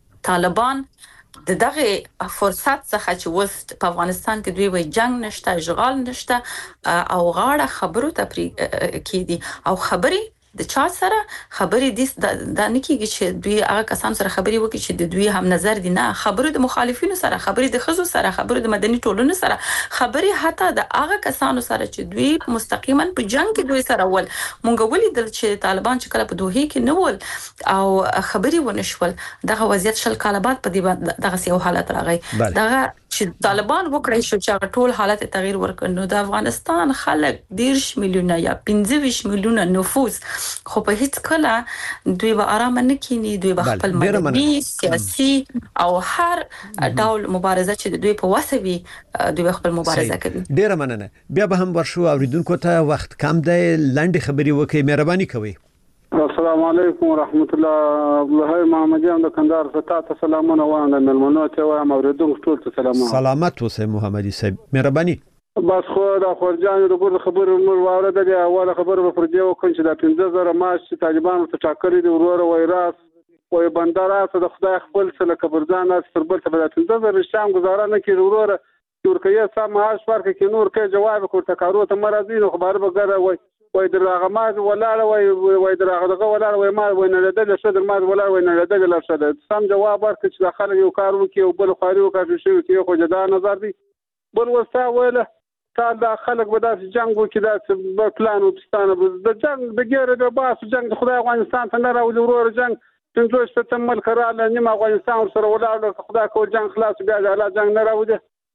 طالبان دغه فرصت څخه چې وست په افغانستان کې دوی وای جنگ نشته اشغال نشته او غاړه خبرو ته کېدي او خبري د چا سره خبرې د نکیږي چې دوی هغه کسان سره خبرې وکړي چې د دوی هم نظر دي نه خبرې د مخالفینو سره خبرې د خزو سره خبرې د مدني ټولنو سره خبرې حتی د هغه کسانو سره چې دوی مستقیما په جنگ کې دوی سره ول مونږ ولیدل چې طالبان چې کله په دوه کې نه ول او خبرې ونشول دغه وضعیت شل کاله بعد په دې دغه یو حالت راغی دغه چې طالبان وکړي شو چې ټول حالت تغییر ورکړ نو د افغانستان خلک 10 میلیونه یا 15 میلیونه نفوس خو په هیڅ کله دوی به آرام نه کینی دوی به خپل مدني سیاسي او هر ډول مبارزه چې دوی په وسوي دوی خپل مبارزه کوي ډیره مننه بیا به هم ورشو اوریدونکو ته وخت کم دی لاندې خبري وکي مهرباني کوي السلام علیکم ورحمت الله الله محمدیان د کندهار ستاسو سلامونه وانه ملمنو ته وایم اوریدونکو ټول ته سلامونه سلامت اوسه محمدي صاحب مهرباني بس خو دا خورجان د ګور خبر مور واورده دی اوله خبر په پرجه وکړ چې د 15000 معاش چې طالبان ته ټاکلي دی ورور وایراس وای بندرات د خدای خپل سره کبرځان اس تربل ته د 15000 شام گزاره نه کړي ورور ترکیه سم معاش ورکړي کې نور کې جواب کوته کارو ته مرادي نو خبر به ګره وای دراغه ما ولاړ وای دراغه دغه ولاړ وای ما وای نه لدل شد ما ولاړ وای نه لدل شد سم جواب ورکړي چې خلک یو کار وکي او بل خاري وکړي چې خو جدا نظر دی بل وستا ویله تا د خلک به داسې جنگ وکړي داسې پلان وبستانه د جنگ د ګیره د باس جنگ خدای افغانستان ته نه راوړي ورور جنگ څنګه چې تمل کراله نیم افغانستان سره ولاړ خدای کو جنگ خلاص بیا د جنگ نه راوړي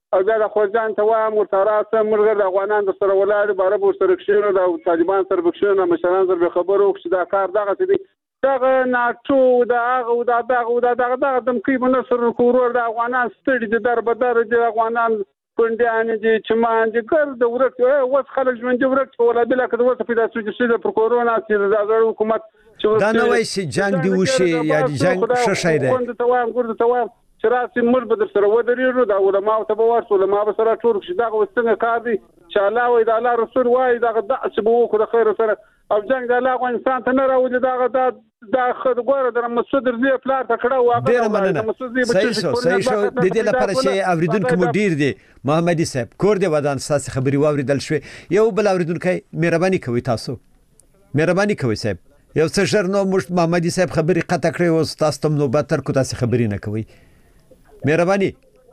او بیا د خورجان ته وایم ورته راسه موږ د افغانان سره ولاړ باره به ورسره کښېنو د طالبان سره به کښېنو مشران سره به خبرې وکړو چې دا کار دغسې دی دغه ناټو د هغه او دغه دمکۍ به نه سره کړو ورور د افغانان ستړي دي در بدر دي افغانان پنډیان دي چمان دي ګرد ورک اوس خلک ژوندي ورک ولادي لکه د اوسه پیدا شوي چې پر کورونا چې د هغه حکومت دا نه وایي چې جنګ دې وشي یا جنګ ښه شی دی ګورده ته وایم چې راسي موږ به در سره ودرېږو د علماو ته به ورسو علما به سره ټول کړي دغه اوس څنګه کار دی چې الله وایي د الله رسول وایي دغه داسې به وکړو د خیر سره او جنګ د الله افغانستان ته نه راولي دغه دا ګوره د مسعود رضی پلار ته کړه واغه ډېره مننه صحیح شو د دې لپاره چې اوریدونکو مو ډېر دي محمدي صاحب کور دی ودان ساس خبري واوریدل شوې یو بل اوریدونکو مهرباني کوي تاسو مهرباني کوي صاحب یو څه ژر نو محمدي صاحب خبري قطع کړې او تاسو ته نو بهتر کو تاسو خبري نه کوي مهرباني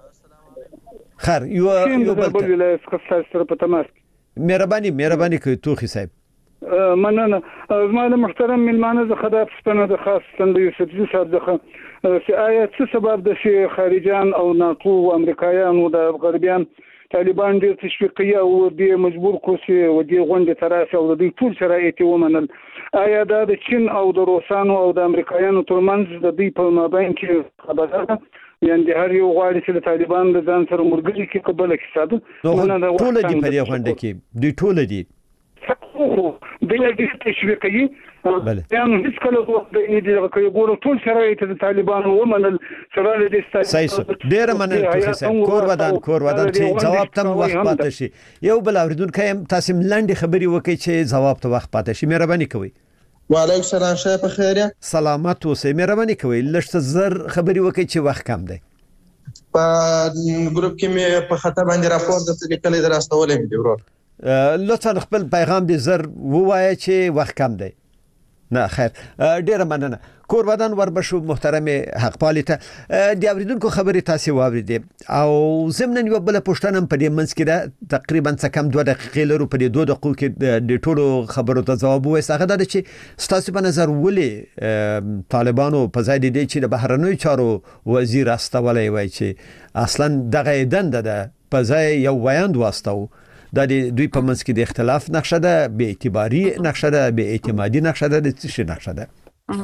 خیر یو بل ولایت خاص سره په تماس مهرباني کوي توخي صاحب مننه زما د محترم ملمانه زه خدای پښتنه د خاص څنګه یوسفزي صاحب دغه چې آیا څه سبب د شي خارجيان او ناتو او امریکایان او د غربيان طالبان ډېر تشویقي او د مجبور کوسي او د غونډې تراسه او د ټول شرایط ومنل آیا د چین او د روسانو او د امریکایانو ترمنځ د دې په مابین کې خبره یعنی هر یو غواړي چې د طالبان د ځان سره مرګري کې قبول کړي ساده ټول دي په دې غونډه کې دوی ټول دي دغه تشویقي یعنی هیڅ کله د دې کوي ګورو ټول شرایط د طالبانو ومنل سره د استاد ډیر مننه کور ودان چې جواب تم وخت پاتې شي یو بل اوریدونکو تاسو لاندې خبري وکړي چې جواب ته وخت پاتې شي مهرباني کوي وعلیکم السلام شای په خیر سلامات اوسئ مهرباني کوي لږ زر خبري وکړي چې وخت کم دی په ګروپ کې مې په خطه باندې راپور د لیکلې دراستولې مې ورور لطفا خپل پیغام دې زر ووایي چې وخت کم دی نه خیر ډیره مننه کور ودان وربشو محترم حق پالیته د اوریدونکو خبرې تاسو واوریدې او زمنن یو بل پښتنم په دې منځ کې دا تقریبا څه کم 2 دقیقې لرو په دې 2 دقیقو کې د ټولو خبرو ته جواب وایي هغه دا چې تاسو په نظر ولې طالبانو په ځای دي چې د بهرنوي چارو وزیر استولای وای چې اصلا دغه دنده ده په ځای یو وایند واستو دا دوی په منځ کې د اختلاف نقشه ده به اعتباري نقشه ده به اعتمادي نقشه ده د څه نقشه ده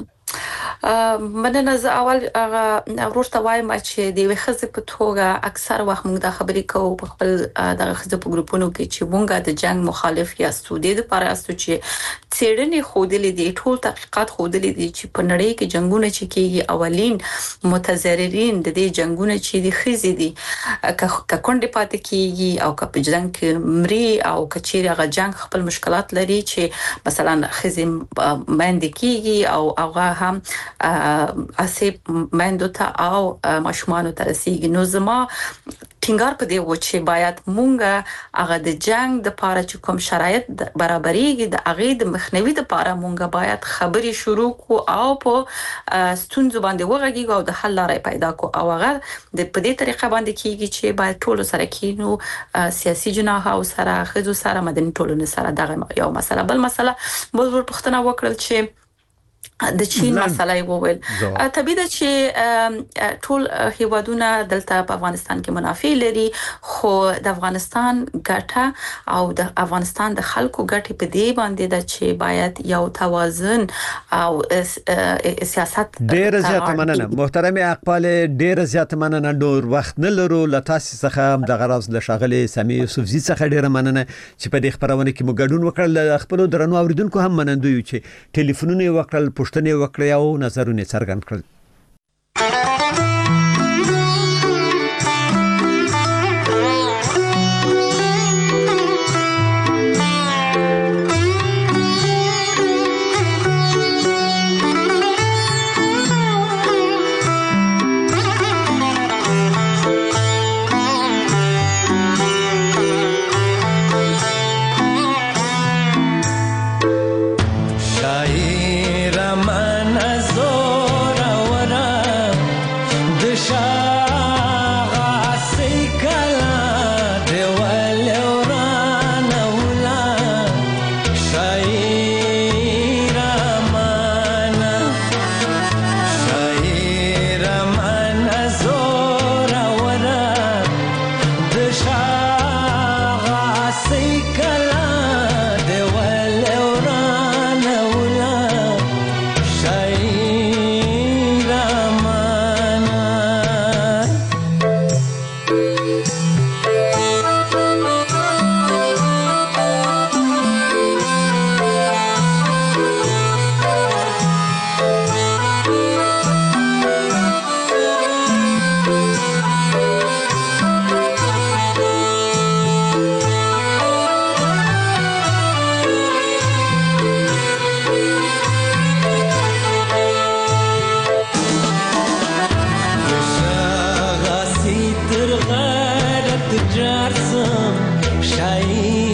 مننه زه اول ورته وایم چې د وخزه په توګه اکثر وخت موږ د خبرې کوو په خپل د خزه په ګروپونو کې چې موږ د جنگ مخالف یا سودې د لپاره استو چې څېړنې خودلې دي ټول تحقیقات خودلې دي چې په نړۍ کې جنگونه چې کېږي اولین متضررین د دې جنگونه چې د خزې دي که کونډې پاتې کېږي او که په جنگ کې مري او کچېره غ جنگ خپل مشکلات لري چې مثلا خزې باندې کېږي او هغه هم اسیب مندو ته او ماشومان ته رسیږي نو زما ټینګار په دی و چې باید مونږه هغه د جنگ د لپاره چې کوم شرایط برابرېږي د هغه د مخنیوي لپاره مونږه باید خبري شروع کو او په ستونزو باندې وغږیږو او د حل لارې پیدا کو او هغه د په دې طریقه باندې کیږي چې باید ټول سره کینو سیاسي جناح او سره خزو سره مدني ټولنه سره دغه یو مسله بل مسله بل پښتنه وکړل چې د چین مسله وویل طبيعي ده چې ټول هیوادونه دلته په افغانستان کې منافع لري خو د افغانستان ګټه او د افغانستان د خلکو ګټه په دې باندې ده چې باید یو توازن او سیاست ډیر زیات مننه محترم اقبال ډیر زیات مننه نور وخت نه لرو لتاسو څخه د غرض له شاغلي سمي یوسفزي څخه ډیر مننه چې په دې خبرونه کې مو ګډون وکړل خپل درنو اوریدونکو هم منندوی چې ټلیفونونه وکړل پښتنې وکړې او نظرونه څرګند کړل شاعر من از زور و ترسم شهید